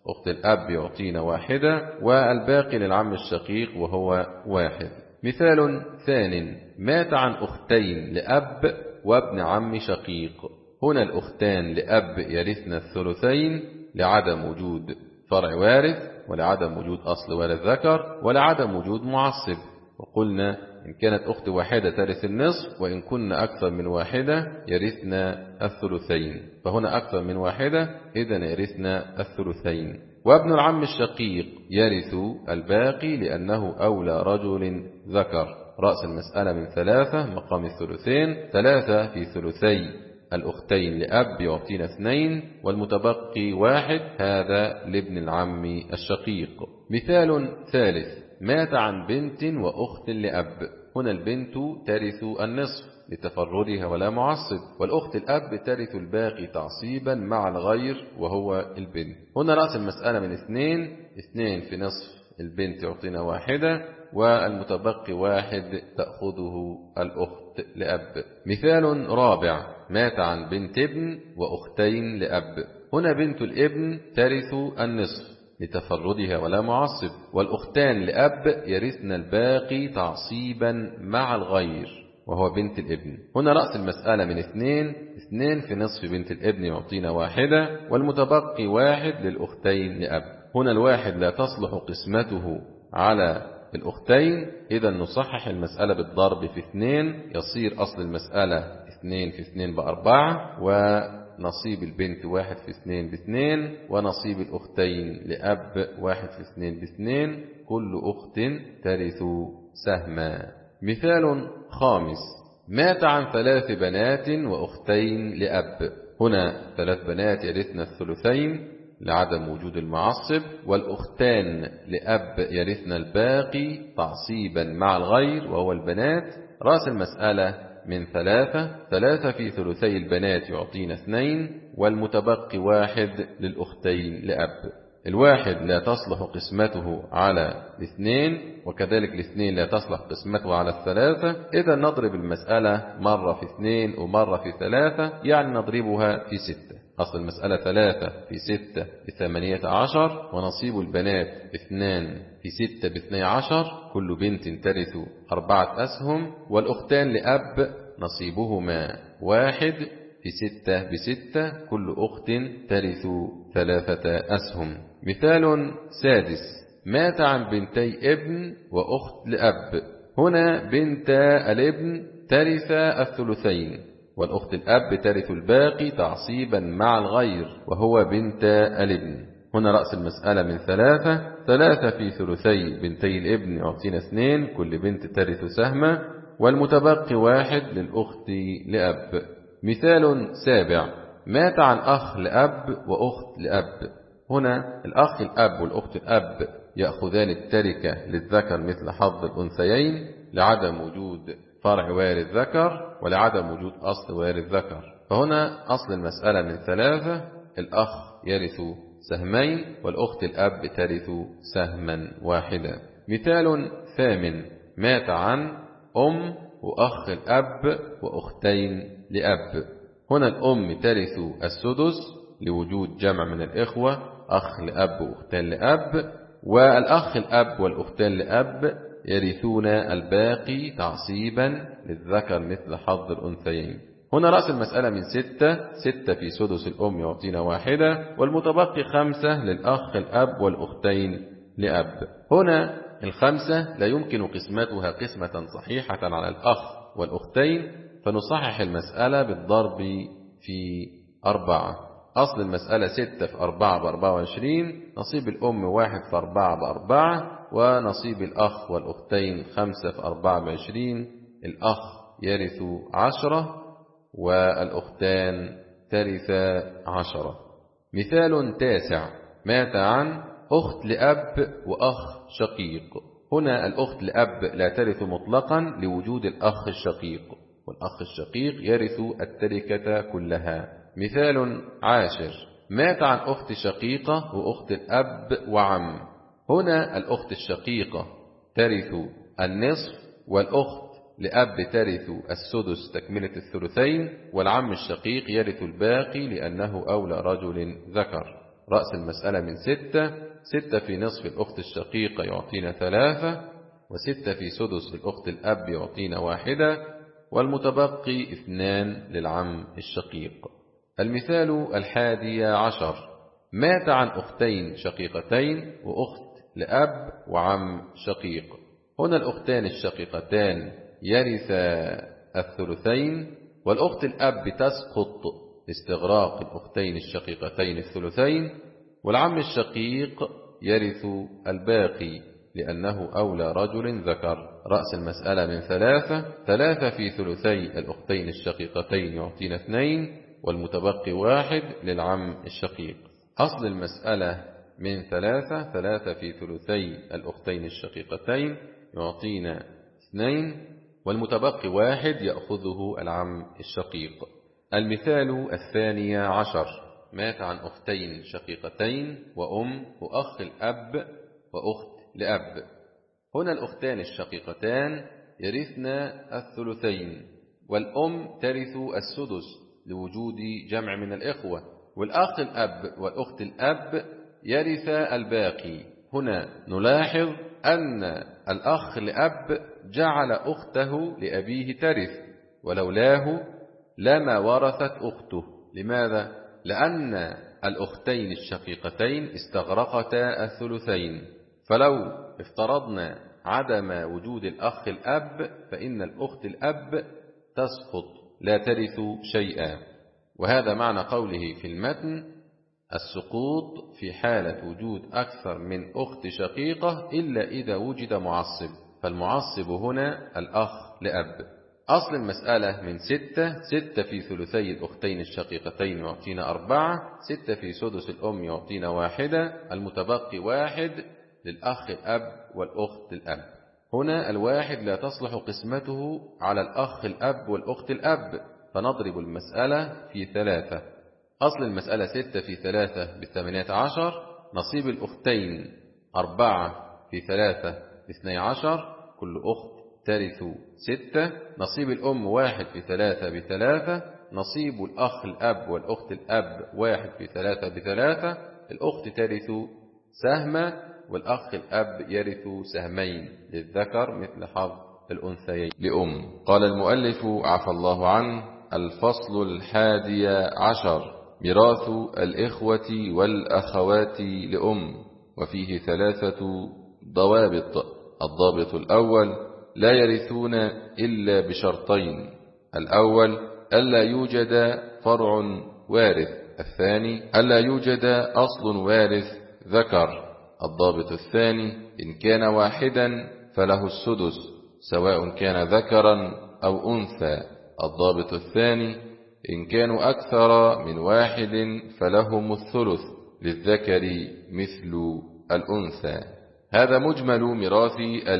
أخت الأب يعطينا 1 والباقي للعم الشقيق وهو 1. مثال ثان: مات عن أختين لأب وابن عم شقيق. هنا الأختان لأب يرثن الثلثين لعدم وجود فرع وارث، ولعدم وجود أصل وارث ذكر، ولعدم وجود معصب. وقلنا إن كانت أخت واحدة ترث النصف، وإن كن أكثر من 1 يرثن الثلثين، فهنا أكثر من 1 إذن يرثن الثلثين. وابن العم الشقيق يرث الباقي لأنه أولى رجل ذكر. رأس المسألة من 3 مقام الثلثين، 3 في ثلثي الأختين لأب يعطينا 2 والمتبقي 1 هذا لابن العم الشقيق. مثال ثالث: مات عن بنت وأخت لأب. هنا البنت ترث النصف لتفردها ولا معصب، والأخت الأب ترث الباقي تعصيبا مع الغير وهو البنت. هنا رأس المسألة من 2 في نصف البنت يعطينا 1 والمتبقي 1 تأخذه الأخت لأب. مثال رابع: مات عن بنت ابن وأختين لأب. هنا بنت الابن ترث النصف لتفردها ولا معصب، والأختان لأب يرثن الباقي تعصيبا مع الغير وهو بنت الابن. هنا رأس المسألة من 2 في نصف بنت الابن يعطينا 1 والمتبقي 1 للأختين لأب. هنا الواحد لا تصلح قسمته على الأختين، إذا نصحح المسألة بالضرب في 2 يصير أصل المسألة 2 في 2 ب4، ونصيب البنت 1 في 2 ب2، ونصيب الأختين لأب 1 في 2 ب2، كل أخت ترث سهما. مثال خامس: مات عن 3 بنات وأختين لأب. هنا 3 بنات يرثن الثلثين لعدم وجود المعصب، والأختان لأب يرثن الباقي تعصيبا مع الغير وهو البنات. رأس المسألة من 3 في ثلثي البنات يعطينا 2 والمتبقي 1 للأختين لأب. الواحد لا تصلح قسمته على 2 وكذلك 2 لا تصلح قسمته على 3، إذا نضرب المسألة مرة في 2 ومرة في 3، يعني نضربها في 6. أصل المسألة 3 في 6 ب18، ونصيب البنات 2 في 6 ب12، كل بنت ترث 4 أسهم، والأختان لأب نصيبهما 1 في 6 ب6، كل أخت ترث 3 أسهم. مثال سادس: مات عن بنتي ابن وأخت لأب. هنا بنت الابن ترث الثلثين، والأخت الأب ترث الباقي تعصيبا مع الغير وهو بنت الابن. هنا رأس المسألة من 3 في ثلثي بنتي الابن يعطينا 2، كل بنت ترث سهما، والمتبقي 1 للأخت لأب. مثال سابع: مات عن أخ لأب وأخت لأب. هنا الأخ الأب والأخت الأب يأخذان التركة للذكر مثل حظ الأنثيين لعدم وجود فرع وارث ذكر ولعدم وجود أصل وارث ذكر. فهنا أصل المسألة من 3: الأخ يرث سهمين والأخت الأب ترث سهما واحدا. مثال ثامن: مات عن أم وأخ الأب وأختين لأب. هنا الأم ترث السدس لوجود جمع من الإخوة أخ لأب وأختان لأب، والأخ الأب والأختان لأب يرثون الباقي تعصيبا للذكر مثل حظ الأنثيين. هنا رأس المسألة من 6 في سدس الأم يعطينا 1 والمتبقي 5 للأخ الأب والأختين لأب. هنا 5 لا يمكن قسمتها قسمة صحيحة على الأخ والأختين، فنصحح المسألة بالضرب في 4. أصل المسألة 6 في 4 ب24، نصيب الأم 1 في 4 ب4، ونصيب الأخ والأختين 5 في 4 ب20. الأخ يرث 10 والأختان ترث 10. مثال تاسع: مات عن أخت لأب وأخ شقيق. هنا الأخت لأب لا ترث مطلقا لوجود الأخ الشقيق، والأخ الشقيق يرث التركة كلها. مثال عاشر: مات عن أخت شقيقة وأخت الأب وعم. هنا الأخت الشقيقة ترث النصف، والأخت لأب ترث السدس تكملة الثلثين، والعم الشقيق يرث الباقي لأنه أولى رجل ذكر. رأس المسألة من 6. 6 في نصف الأخت الشقيقة يعطينا 3، و6 في سدس الأخت الأب يعطينا 1، والمتبقي 2 للعم الشقيق. المثال 11: مات عن أختين شقيقتين وأخت لأب وعم شقيق. هنا الأختان الشقيقتان يرثا الثلثين، والأخت الأب تسقط استغراق الأختين الشقيقتين الثلثين، والعم الشقيق يرث الباقي لأنه أولى رجل ذكر. رأس المسألة من 3. 3 في ثلثي الأختين الشقيقتين يعطينا 2، والمتبقي 1 للعم الشقيق. أصل المسألة من 3. 3 في ثلثي الأختين الشقيقتين يعطينا 2، والمتبقي 1 يأخذه العم الشقيق. المثال 12: مات عن أختين شقيقتين وأم وأخ الأب وأخت لأب. هنا الأختان الشقيقتان يرثن الثلثين، والأم ترث السدس لوجود جمع من الإخوة، والأخ الأب والأخت الأب يرث الباقي. هنا نلاحظ أن الأخ الأب جعل أخته لأبيه ترث، ولولاه لما ورثت أخته. لماذا؟ لأن الأختين الشقيقتين استغرقتا الثلثين، فلو افترضنا عدم وجود الأخ الأب فإن الأخت الأب تسقط لا ترث شيئا. وهذا معنى قوله في المتن: السقوط في حالة وجود أكثر من أخت شقيقة إلا إذا وجد معصب، فالمعصب هنا الأخ لأب. أصل المسألة من 6. 6 في ثلثي الأختين الشقيقتين يعطينا 4، 6 في سدس الأم يعطينا 1، المتبقي 1 للأخ الأب والأخت الأب. هنا الواحد لا تصلح قسمته على الأخ الأب والأخت الأب، فنضرب المسألة في 3. أصل المسألة 6 في 3 ب18، نصيب الأختين 4 في 3 ب12، كل أخت ترث 6. نصيب الأم 1 في 3 ب3، نصيب الأخ الأب والأخت الأب 1 في 3 ب3، الأخت ترث سهم، والأخ الأب يرث سهمين للذكر مثل حظ الأنثيين لأم. قال المؤلف عفى الله عنه: الفصل 11: ميراث الإخوة والأخوات لأم، وفيه 3 ضوابط. الضابط الأول: لا يرثون إلا بشرطين: الأول ألا يوجد فرع وارث، الثاني ألا يوجد أصل وارث ذكر. الضابط الثاني: إن كان واحدا فله السدس سواء كان ذكرا أو أنثى. الضابط الثاني: إن كانوا أكثر من واحد فلهم الثلث للذكر مثل الأنثى. هذا مجمل ميراث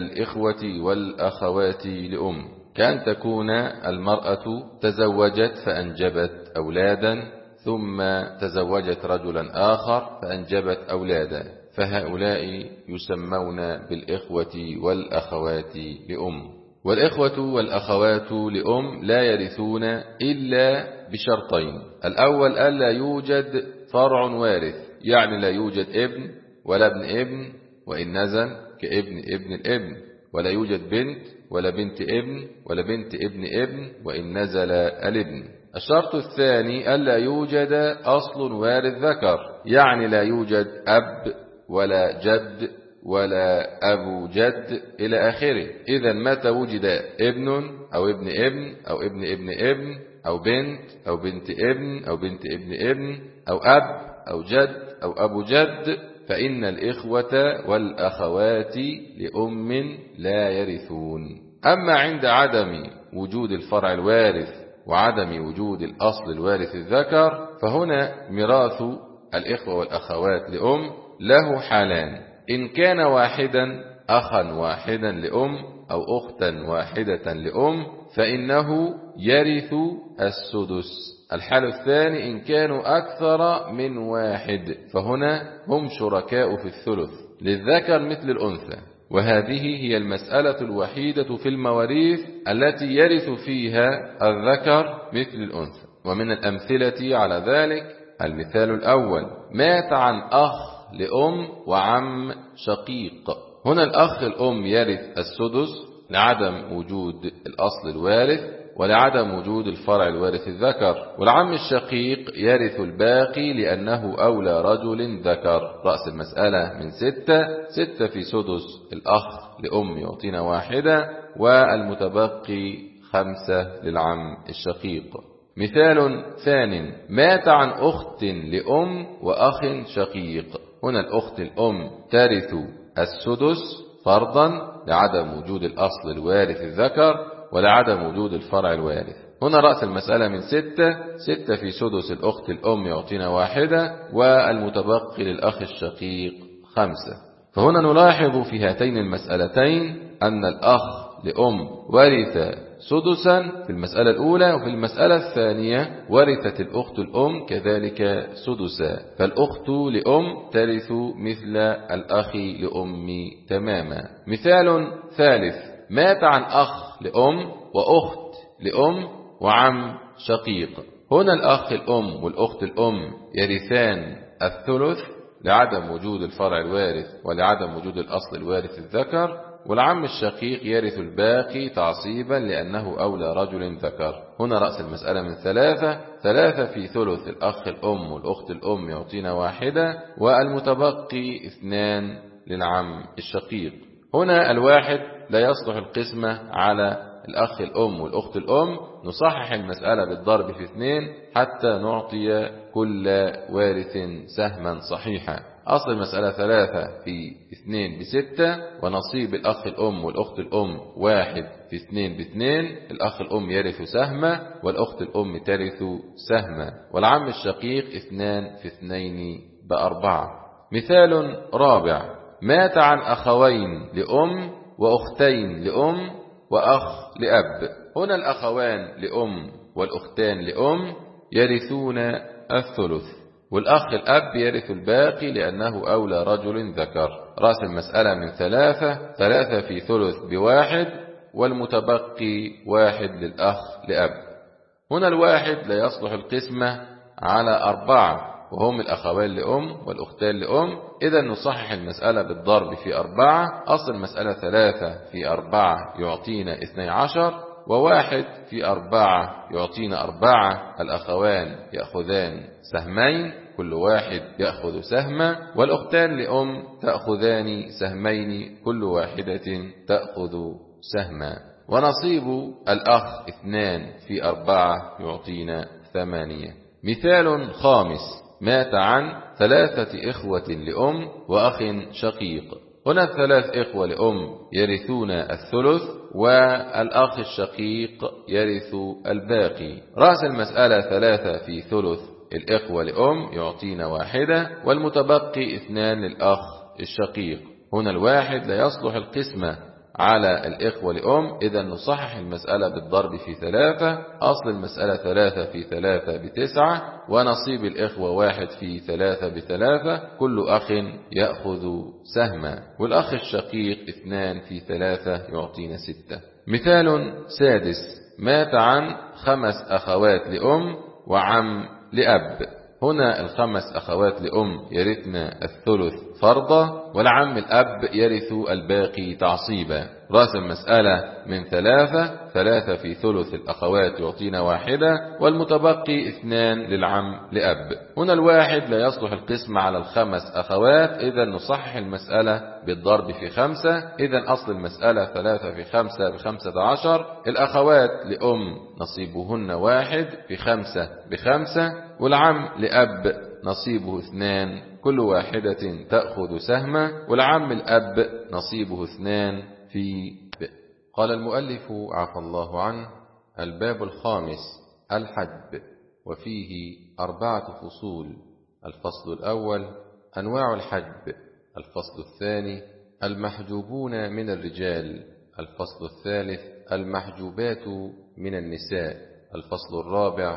الإخوة والأخوات لأم، كأن تكون المرأة تزوجت فأنجبت أولادا، ثم تزوجت رجلا آخر فأنجبت أولادا، فهؤلاء يسمون بالإخوة والأخوات لأم. والإخوة والأخوات لأم لا يرثون إلا بشرطين: الأول ألا يوجد فرع وارث، يعني لا يوجد ابن ولا ابن ابن وإن نزل كابن ابن الابن، ولا يوجد بنت ولا بنت ابن ولا بنت ابن ابن وإن نزل الابن. الشرط الثاني ألا يوجد أصل وارث ذكر، يعني لا يوجد أب ولا جد ولا أبو جد إلى آخره. إذا متى وجد ابن أو ابن ابن أو ابن ابن ابن أو بنت أو بنت ابن أو بنت ابن ابن أو أب أو جد أو أبو جد فإن الإخوة والأخوات لأم لا يرثون. أما عند عدم وجود الفرع الوارث وعدم وجود الأصل الوارث الذكر، فهنا ميراث الإخوة والأخوات لأم له حالان: إن كان واحدا أخا واحدا لأم أو أختا واحدة لأم فإنه يرث السدس. الحال الثاني: إن كانوا أكثر من واحد، فهنا هم شركاء في الثلث للذكر مثل الأنثى. وهذه هي المسألة الوحيدة في المواريث التي يرث فيها الذكر مثل الأنثى. ومن الأمثلة على ذلك المثال الأول: مات عن أخ لأم وعم شقيق. هنا الأخ الأم يرث السدس لعدم وجود الأصل الوارث ولعدم وجود الفرع الوارث الذكر، والعم الشقيق يرث الباقي لأنه أولى رجل ذكر. رأس المسألة من 6 في سدس الأخ لأم يعطينا 1 والمتبقي 5 للعم الشقيق. مثال ثاني: مات عن أخت لأم وأخ شقيق. هنا الأخت الأم ترث السدس فرضا لعدم وجود الأصل الوارث الذكر ولعدم وجود الفرع الوارث. هنا رأس المسألة من 6 في سدس الأخت الأم يعطينا 1 والمتبقي للأخ الشقيق 5. فهنا نلاحظ في هاتين المسألتين أن الأخ لأم ورث سدسا في المسألة الأولى، وفي المسألة الثانية ورثت الأخت الأم كذلك سدسا، فالأخت لأم ترث مثل الأخ لأم تماما. مثال ثالث: مات عن أخ لأم وأخت لأم وعم شقيق. هنا الأخ الأم والأخت الأم يرثان الثلث لعدم وجود الفرع الوارث ولعدم وجود الأصل الوارث الذكر، والعم الشقيق يرث الباقي تعصيبا لأنه أولى رجل ذكر. هنا رأس المسألة من 3 في ثلث الأخ الأم والأخت الأم يعطينا 1 والمتبقي 2 للعم الشقيق. هنا الواحد لا يصلح القسمة على الأخ الأم والأخت الأم، نصحح المسألة بالضرب في 2 حتى نعطي كل وارث سهما صحيحا. أصل المسألة 3 في 2 ب6، ونصيب الأخ الأم والأخت الأم 1 في 2 ب2. الأخ الأم يرث سهما والأخت الأم ترث سهما، والعم الشقيق 2 في 2 ب4. مثال رابع: مات عن أخوين لأم وأختين لأم وأخ لأب. هنا الأخوان لأم والأختان لأم يرثون الثلث، والأخ الأب يرث الباقي لأنه أولى رجل ذكر. رأس المسألة من 3 في ثلث ب1 والمتبقي 1 للأخ لأب. هنا الواحد لا يصلح القسمة على 4 وهم الأخوان لأم والأختان لأم، إذا نصحح المسألة بالضرب في 4. أصل المسألة 3 في 4 يعطينا 12 و1 في 4 يعطينا 4. الأخوان يأخذان سهمين كل واحد يأخذ سهما، والأختان لأم تأخذان سهمين كل واحدة تأخذ سهما، ونصيب الأخ 2 في 4 يعطينا 8. مثال خامس: مات عن 3 إخوة لأم وأخ شقيق. هنا 3 إخوة لأم يرثون الثلث والأخ الشقيق يرث الباقي. رأس المسألة 3 في ثلث الإخوة لأم يعطينا 1 والمتبقي 2 للأخ الشقيق. هنا الواحد لا يصلح القسمة على الإخوة لأم، إذا نصحح المسألة بالضرب في 3. أصل المسألة 3 في 3 ب9 ونصيب الإخوة 1 في 3 ب3، كل أخ يأخذ سهما، والأخ الشقيق 2 في 3 يعطينا 6. مثال سادس: مات عن 5 أخوات لأم وعم لأب. هنا 5 أخوات لأم يرثن الثلث فرضا، والعم الأب يرث الباقي تعصيبا. رأس المسألة من 3 في ثلث الأخوات يعطينا 1 والمتبقي 2 للعم لأب. هنا الواحد لا يصلح القسم على 5 أخوات، إذا نصحح المسألة بالضرب في 5. إذا أصل المسألة 3 في 5 ب15. الأخوات لأم نصيبهن 1 في 5 ب5، والعم لأب نصيبه 2 كل واحدة تأخذ سهما، والعم الأب نصيبه 2 في ب. قال المؤلف عفى الله عنه: الباب الخامس: الحجب، وفيه 4 فصول. الفصل الأول: أنواع الحجب. الفصل الثاني: المحجوبون من الرجال. الفصل الثالث: المحجوبات من النساء. الفصل الرابع: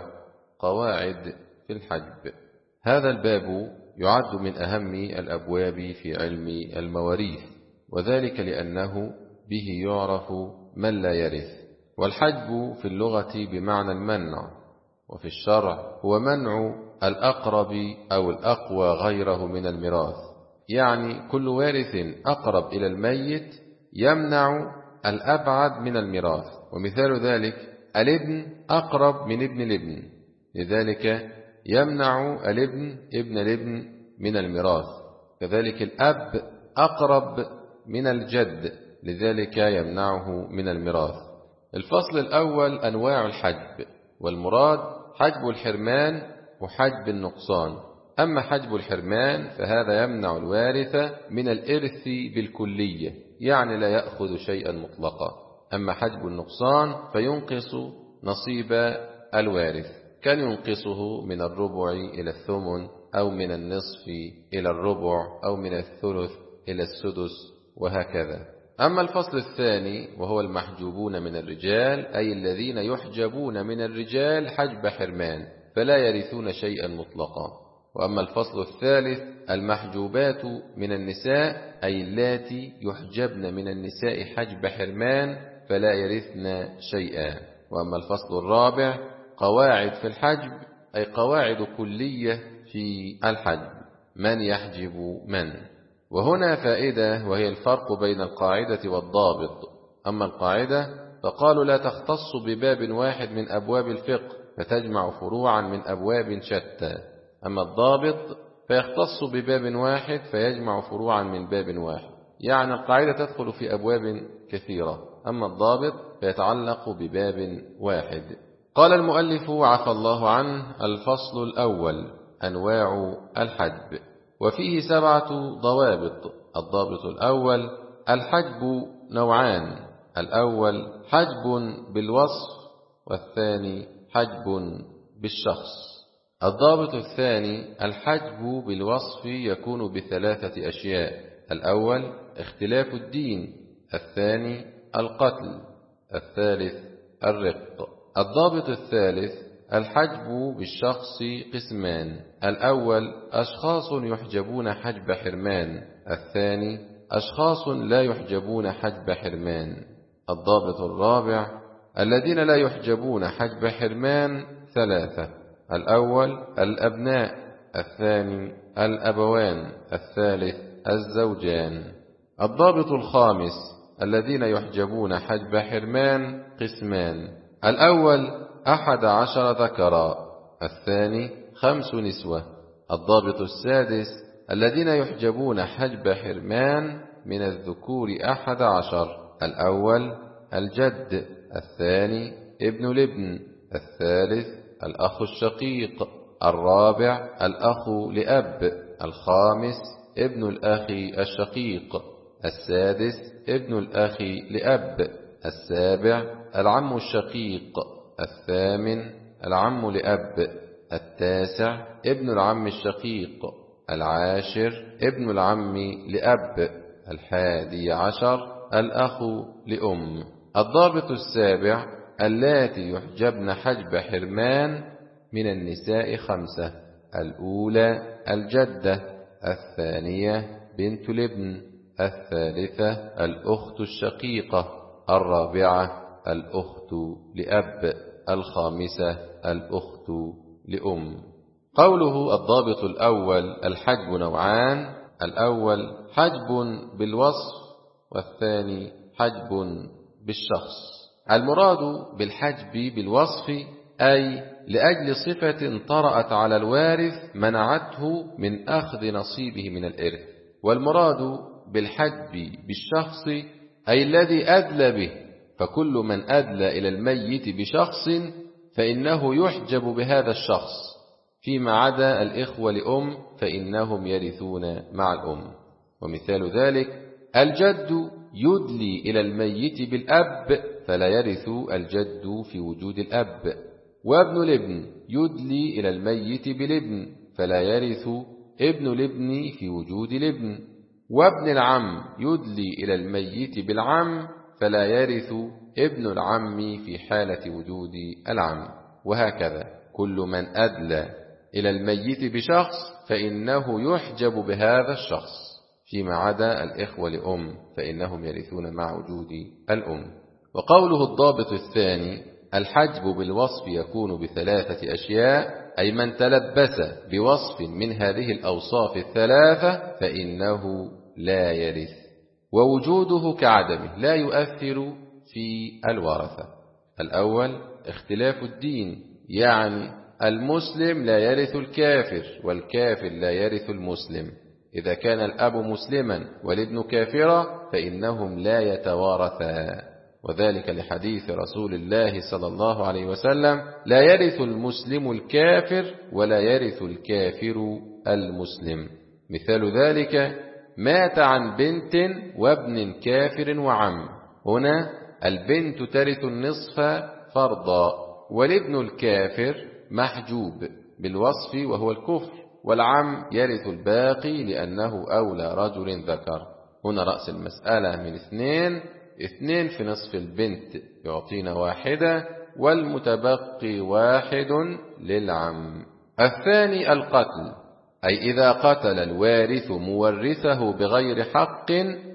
قواعد في الحجب. هذا الباب يعد من أهم الأبواب في علم المواريث، وذلك لأنه به يعرف من لا يرث. والحجب في اللغة بمعنى المنع، وفي الشرع هو منع الأقرب أو الأقوى غيره من الميراث، يعني كل وارث أقرب إلى الميت يمنع الأبعد من الميراث. ومثال ذلك الابن أقرب من ابن الابن، لذلك يمنع الابن ابن الابن من الميراث. كذلك الأب أقرب من الجد، لذلك يمنعه من الميراث. الفصل الأول أنواع الحجب، والمراد حجب الحرمان وحجب النقصان. أما حجب الحرمان فهذا يمنع الوارث من الإرث بالكلية، يعني لا يأخذ شيئا مطلقا. أما حجب النقصان فينقص نصيب الوارث، كان ينقصه من الربع إلى الثمن، أو من النصف إلى الربع، أو من الثلث إلى السدس، وهكذا. أما الفصل الثاني وهو المحجوبون من الرجال، أي الذين يحجبون من الرجال حجب حرمان فلا يرثون شيئا مطلقا. وأما الفصل الثالث المحجوبات من النساء، أي اللاتي يحجبن من النساء حجب حرمان فلا يرثن شيئا. وأما الفصل الرابع قواعد في الحجب، أي قواعد كلية في الحجب، من يحجب من. وهنا فائدة، وهي الفرق بين القاعدة والضابط. أما القاعدة فقالوا لا تختص بباب واحد من أبواب الفقه فتجمع فروعا من أبواب شتى. أما الضابط فيختص بباب واحد فيجمع فروعا من باب واحد، يعني القاعدة تدخل في أبواب كثيرة، أما الضابط فيتعلق بباب واحد. قال المؤلف عفى الله عنه: الفصل الأول أنواع الحجب، وفيه 7 ضوابط. الضابط الأول: الحجب نوعان، الأول حجب بالوصف، والثاني حجب بالشخص. الضابط الثاني: الحجب بالوصف يكون ب3 أشياء: الأول اختلاف الدين، الثاني القتل، الثالث الرق. الضابط الثالث: الحجب بالشخص قسمان: الأول أشخاص يحجبون حجب حرمان، الثاني أشخاص لا يحجبون حجب حرمان. الضابط الرابع: الذين لا يحجبون حجب حرمان 3: الأول الأبناء، الثاني الأبوان، الثالث الزوجان. الضابط الخامس: الذين يحجبون حجب حرمان قسمان: الأول 11 ذكرا، الثاني 5 نسوة. الضابط السادس: الذين يحجبون حجب حرمان من الذكور 11: الأول الجد، الثاني ابن الابن، الثالث الأخ الشقيق، الرابع الأخ لأب، الخامس ابن الأخ الشقيق، السادس ابن الأخ لأب، السابع العم الشقيق، الثامن العم لأب، التاسع ابن العم الشقيق، العاشر ابن العم لأب، 11 الأخ لأم. الضابط السابع: اللاتي يحجبن حجب حرمان من النساء 5: الأولى الجدة، الثانية بنت الابن، الثالثة الأخت الشقيقة، الرابعة الأخت لأب، الخامسة الأخت لأم. قوله الضابط الأول: الحجب نوعان، الأول حجب بالوصف، والثاني حجب بالشخص. المراد بالحجب بالوصف أي لأجل صفة طرأت على الوارث منعته من أخذ نصيبه من الإرث. والمراد بالحجب بالشخص أي الذي أدلى به، فكل من أدلى إلى الميت بشخص فإنه يحجب بهذا الشخص، فيما عدا الإخوة لأم فإنهم يرثون مع الأم. ومثال ذلك: الجد يدلي إلى الميت بالأب فلا يرث الجد في وجود الأب، وابن الابن يدلي إلى الميت بالابن فلا يرث ابن الابن في وجود الابن، وابن العم يدلي إلى الميت بالعم فلا يرث ابن العم في حالة وجود العم. وهكذا كل من أدلى إلى الميت بشخص فإنه يحجب بهذا الشخص، فيما عدا الإخوة لأم فإنهم يرثون مع وجود الأم. وقوله الضابط الثاني: الحجب بالوصف يكون بثلاثة أشياء، أي من تلبس بوصف من هذه الأوصاف الثلاثة فإنه لا يرث، ووجوده كعدمه لا يؤثر في الورثة. الأول اختلاف الدين، يعني المسلم لا يرث الكافر، والكافر لا يرث المسلم. إذا كان الأب مسلما والابن كافرا فإنهم لا يتوارثا، وذلك لحديث رسول الله صلى الله عليه وسلم: لا يرث المسلم الكافر ولا يرث الكافر المسلم. مثال ذلك: مات عن بنت وابن كافر وعم. هنا البنت ترث النصف فرضا، والابن الكافر محجوب بالوصف وهو الكفر، والعم يرث الباقي لأنه أولى رجل ذكر. هنا رأس المسألة من اثنين في نصف البنت يعطينا واحدة، والمتبقي واحد للعم. الثاني القتل، أي إذا قتل الوارث مورثه بغير حق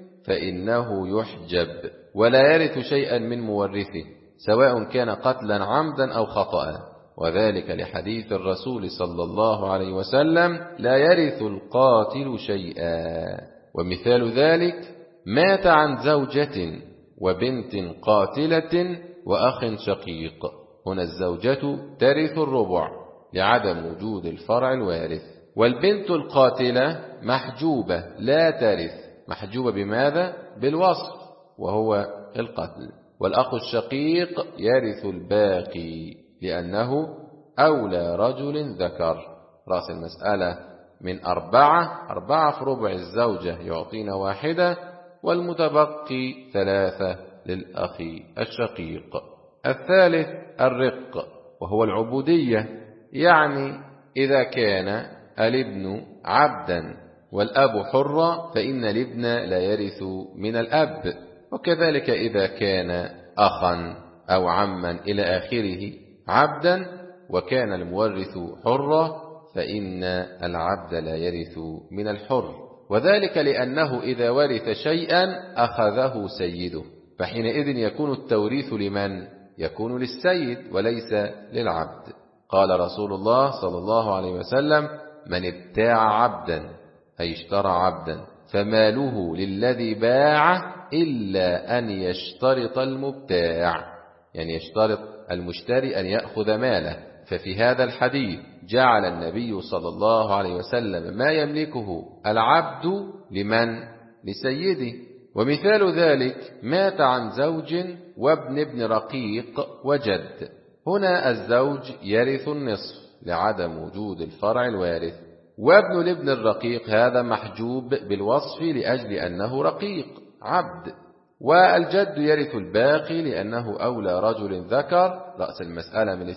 فإنه يحجب ولا يرث شيئا من مورثه، سواء كان قتلا عمدا أو خطأ، وذلك لحديث الرسول صلى الله عليه وسلم: لا يرث القاتل شيئا. ومثال ذلك: مات عن زوجة وبنت قاتلة وأخ شقيق. هنا الزوجة ترث الربع لعدم وجود الفرع الوارث، والبنت القاتلة محجوبة لا ترث. محجوبة بماذا؟ بالوصف وهو القتل. والأخ الشقيق يرث الباقي لأنه أولى رجل ذكر. رأس المسألة من أربعة في ربع الزوجة يعطينا واحدة، والمتبقي 3 للأخ الشقيق. الثالث الرق، وهو العبودية، يعني إذا كان الابن عبدا والأب حرا فإن الابن لا يرث من الأب، وكذلك إذا كان أخا أو عما إلى آخره عبدا وكان المورث حرا فإن العبد لا يرث من الحر، وذلك لأنه إذا ورث شيئا أخذه سيده، فحينئذ يكون التوريث لمن؟ يكون للسيد وليس للعبد. قال رسول الله صلى الله عليه وسلم: من ابتاع عبدا، أي اشترى عبدا، فماله للذي باعه إلا أن يشترط المبتاع، يعني يشترط المشتري أن يأخذ ماله. ففي هذا الحديث جعل النبي صلى الله عليه وسلم ما يملكه العبد لمن؟ لسيده. ومثال ذلك: مات عن زوج وابن ابن رقيق وجد. هنا الزوج يرث النصف لعدم وجود الفرع الوارث، وابن الابن الرقيق هذا محجوب بالوصف لأجل أنه رقيق عبد، والجد يرث الباقي لأنه أولى رجل ذكر. رأس المسألة من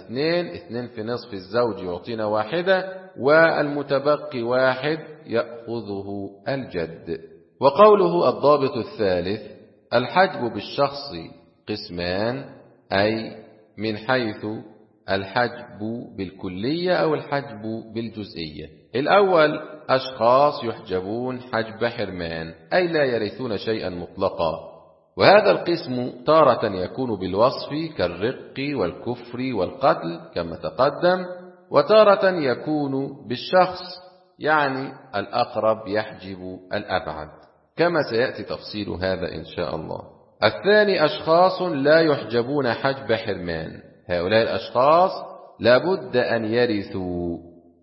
2 في نصف الزوج يعطينا واحدة، والمتبقي واحد يأخذه الجد. وقوله الضابط الثالث: الحجب بالشخص قسمان، أي من حيث الحجب بالكلية أو الحجب بالجزئية. الأول أشخاص يحجبون حجب حرمان، أي لا يرثون شيئا مطلقا، وهذا القسم تارة يكون بالوصف كالرق والكفر والقتل كما تقدم، وتارة يكون بالشخص، يعني الأقرب يحجب الأبعد كما سيأتي تفصيل هذا إن شاء الله. الثاني أشخاص لا يحجبون حجب حرمان، هؤلاء الأشخاص لابد أن يرثوا،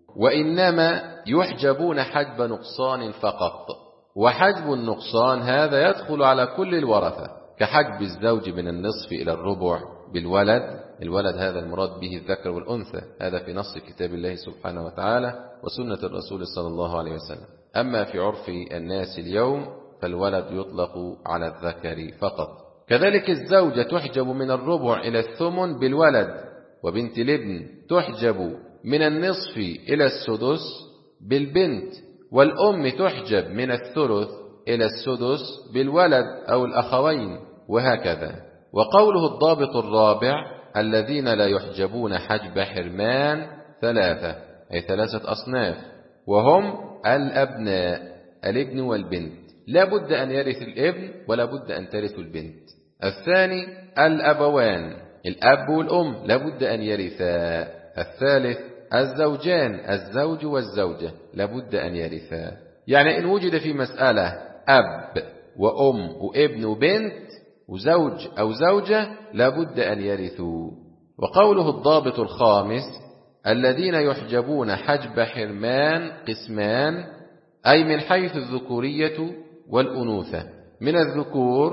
وإنما يحجبون حجب نقصان فقط، وحجب النقصان هذا يدخل على كل الورثة، كحجب الزوج من النصف إلى الربع بالولد. الولد هذا المراد به الذكر والأنثى، هذا في نص كتاب الله سبحانه وتعالى وسنة الرسول صلى الله عليه وسلم. أما في عرف الناس اليوم فالولد يطلق على الذكر فقط. كذلك الزوجة تحجب من الربع إلى الثمن بالولد، وبنت الابن تحجب من النصف إلى السدس بالبنت، والأم تحجب من الثلث إلى السدس بالولد أو الأخوين، وهكذا. وقوله الضابط الرابع: الذين لا يحجبون حجب حرمان 3، أي 3 أصناف، وهم الأبناء، الابن والبنت، لا بد أن يرث الابن ولا بد أن ترث البنت. الثاني الأبوان، الأب والأم لابد أن يرثا. الثالث الزوجان، الزوج والزوجة لابد أن يرثا. يعني إن وجد في مسألة أب وأم وابن وبنت وزوج أو زوجة لابد أن يرثوا. وقوله الضابط الخامس الذين يحجبون حجب حرمان قسمان، أي من حيث الذكورية والأنوثة. من الذكور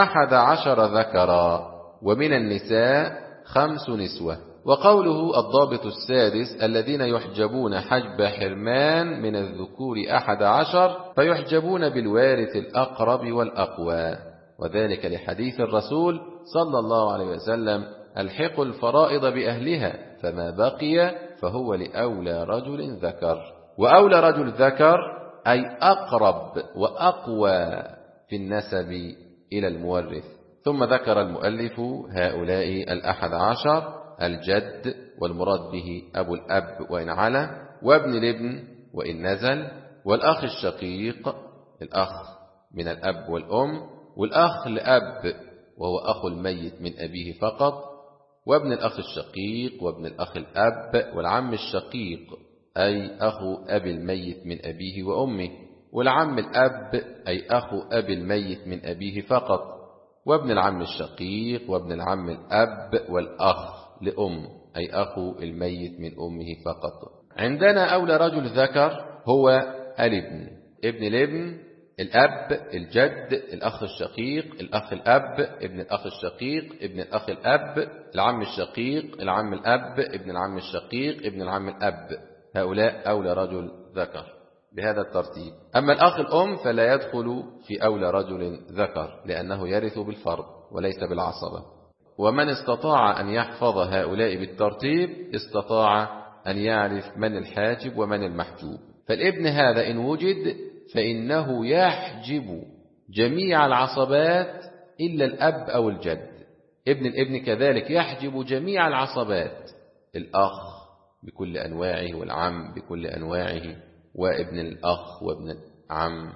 11 ذكرا، ومن النساء 5 نسوة. وقوله الضابط السادس الذين يحجبون حجب حرمان من الذكور 11، فيحجبون بالوارث الأقرب والأقوى، وذلك لحديث الرسول صلى الله عليه وسلم الحقوا الفرائض بأهلها فما بقي فهو لأولى رجل ذكر. وأولى رجل ذكر أي أقرب وأقوى في النسب إلى المورث. ثم ذكر المؤلف هؤلاء 11: الجد، والمراد به أبو الأب وإن علا، وابن الابن وإن نزل، والأخ الشقيق الأخ من الأب والأم، والأخ لأب وهو أخو الميت من أبيه فقط، وابن الأخ الشقيق، وابن الأخ الأب، والعم الشقيق أي أخو أبي الميت من أبيه وأمه، والعم الأب أي أخو أبي الميت من أبيه فقط، وابن العم الشقيق، وابن العم الأب، والأخ لأم أي أخو الميت من أمه فقط. عندنا أولى رجل ذكر هو الابن، ابن الابن، الأب، الجد، الأخ الشقيق، الأخ الأب، ابن الأخ الشقيق، ابن الأخ الأب، العم الشقيق، العم الأب، ابن العم الشقيق، ابن العم الأب. هؤلاء أولى رجل ذكر بهذا الترتيب. أما الأخ الأم فلا يدخل في أولى رجل ذكر لأنه يرث بالفرض وليس بالعصبة. ومن استطاع أن يحفظ هؤلاء بالترتيب استطاع أن يعرف من الحاجب ومن المحجوب. فالابن هذا إن وجد فإنه يحجب جميع العصبات إلا الأب أو الجد. ابن الابن كذلك يحجب جميع العصبات، الأخ بكل أنواعه، والعم بكل أنواعه، وابن الأخ وابن العم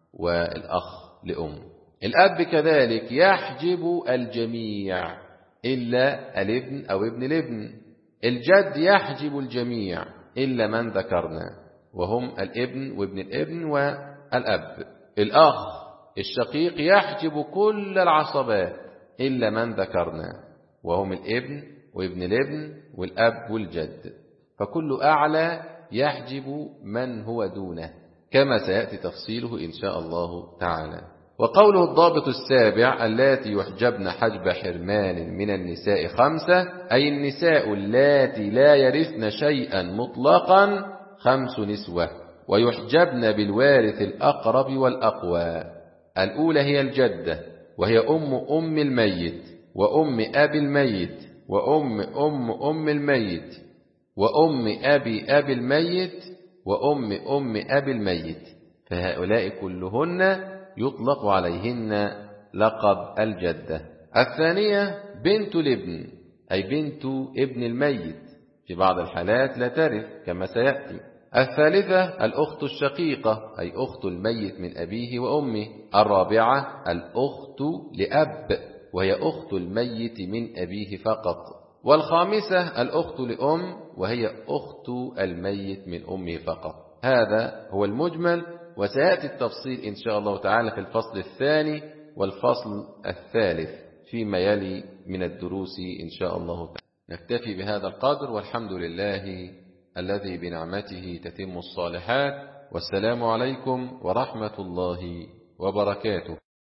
والأخ لأم. الأب كذلك يحجب الجميع إلا الابن أو ابن الابن. الجد يحجب الجميع إلا من ذكرنا وهم الابن وابن الابن والأب. الأخ الشقيق يحجب كل العصبات إلا من ذكرنا وهم الابن وابن الابن والأب والجد، فكل أعلى يحجب من هو دونه كما سيأتي تفصيله إن شاء الله تعالى. وقوله الضابط السابع اللاتي يحجبن حجب حرمان من النساء 5، أي النساء اللاتي لا يرثن شيئا مطلقا 5 نسوة، ويحجبن بالوارث الأقرب والأقوى. الأولى هي الجدة، وهي أم الميت، وأم أبي الميت، وأم الميت، وأم أبي الميت، وأم أبي الميت، فهؤلاء كلهن يطلق عليهن لقب الجدة. الثانية بنت الابن، أي بنت ابن الميت، في بعض الحالات لا ترث كما سيأتي. الثالثة الأخت الشقيقة، أي أخت الميت من أبيه وأمه. الرابعة الأخت لأب، وهي أخت الميت من أبيه فقط. والخامسة الأخت لأم، وهي أخت الميت من أمه فقط. هذا هو المجمل، وسيأتي التفصيل إن شاء الله تعالى في الفصل الثاني والفصل الثالث فيما يلي من الدروس إن شاء الله تعالى. نكتفي بهذا القدر، والحمد لله الذي بنعمته تتم الصالحات. والسلام عليكم ورحمة الله وبركاته.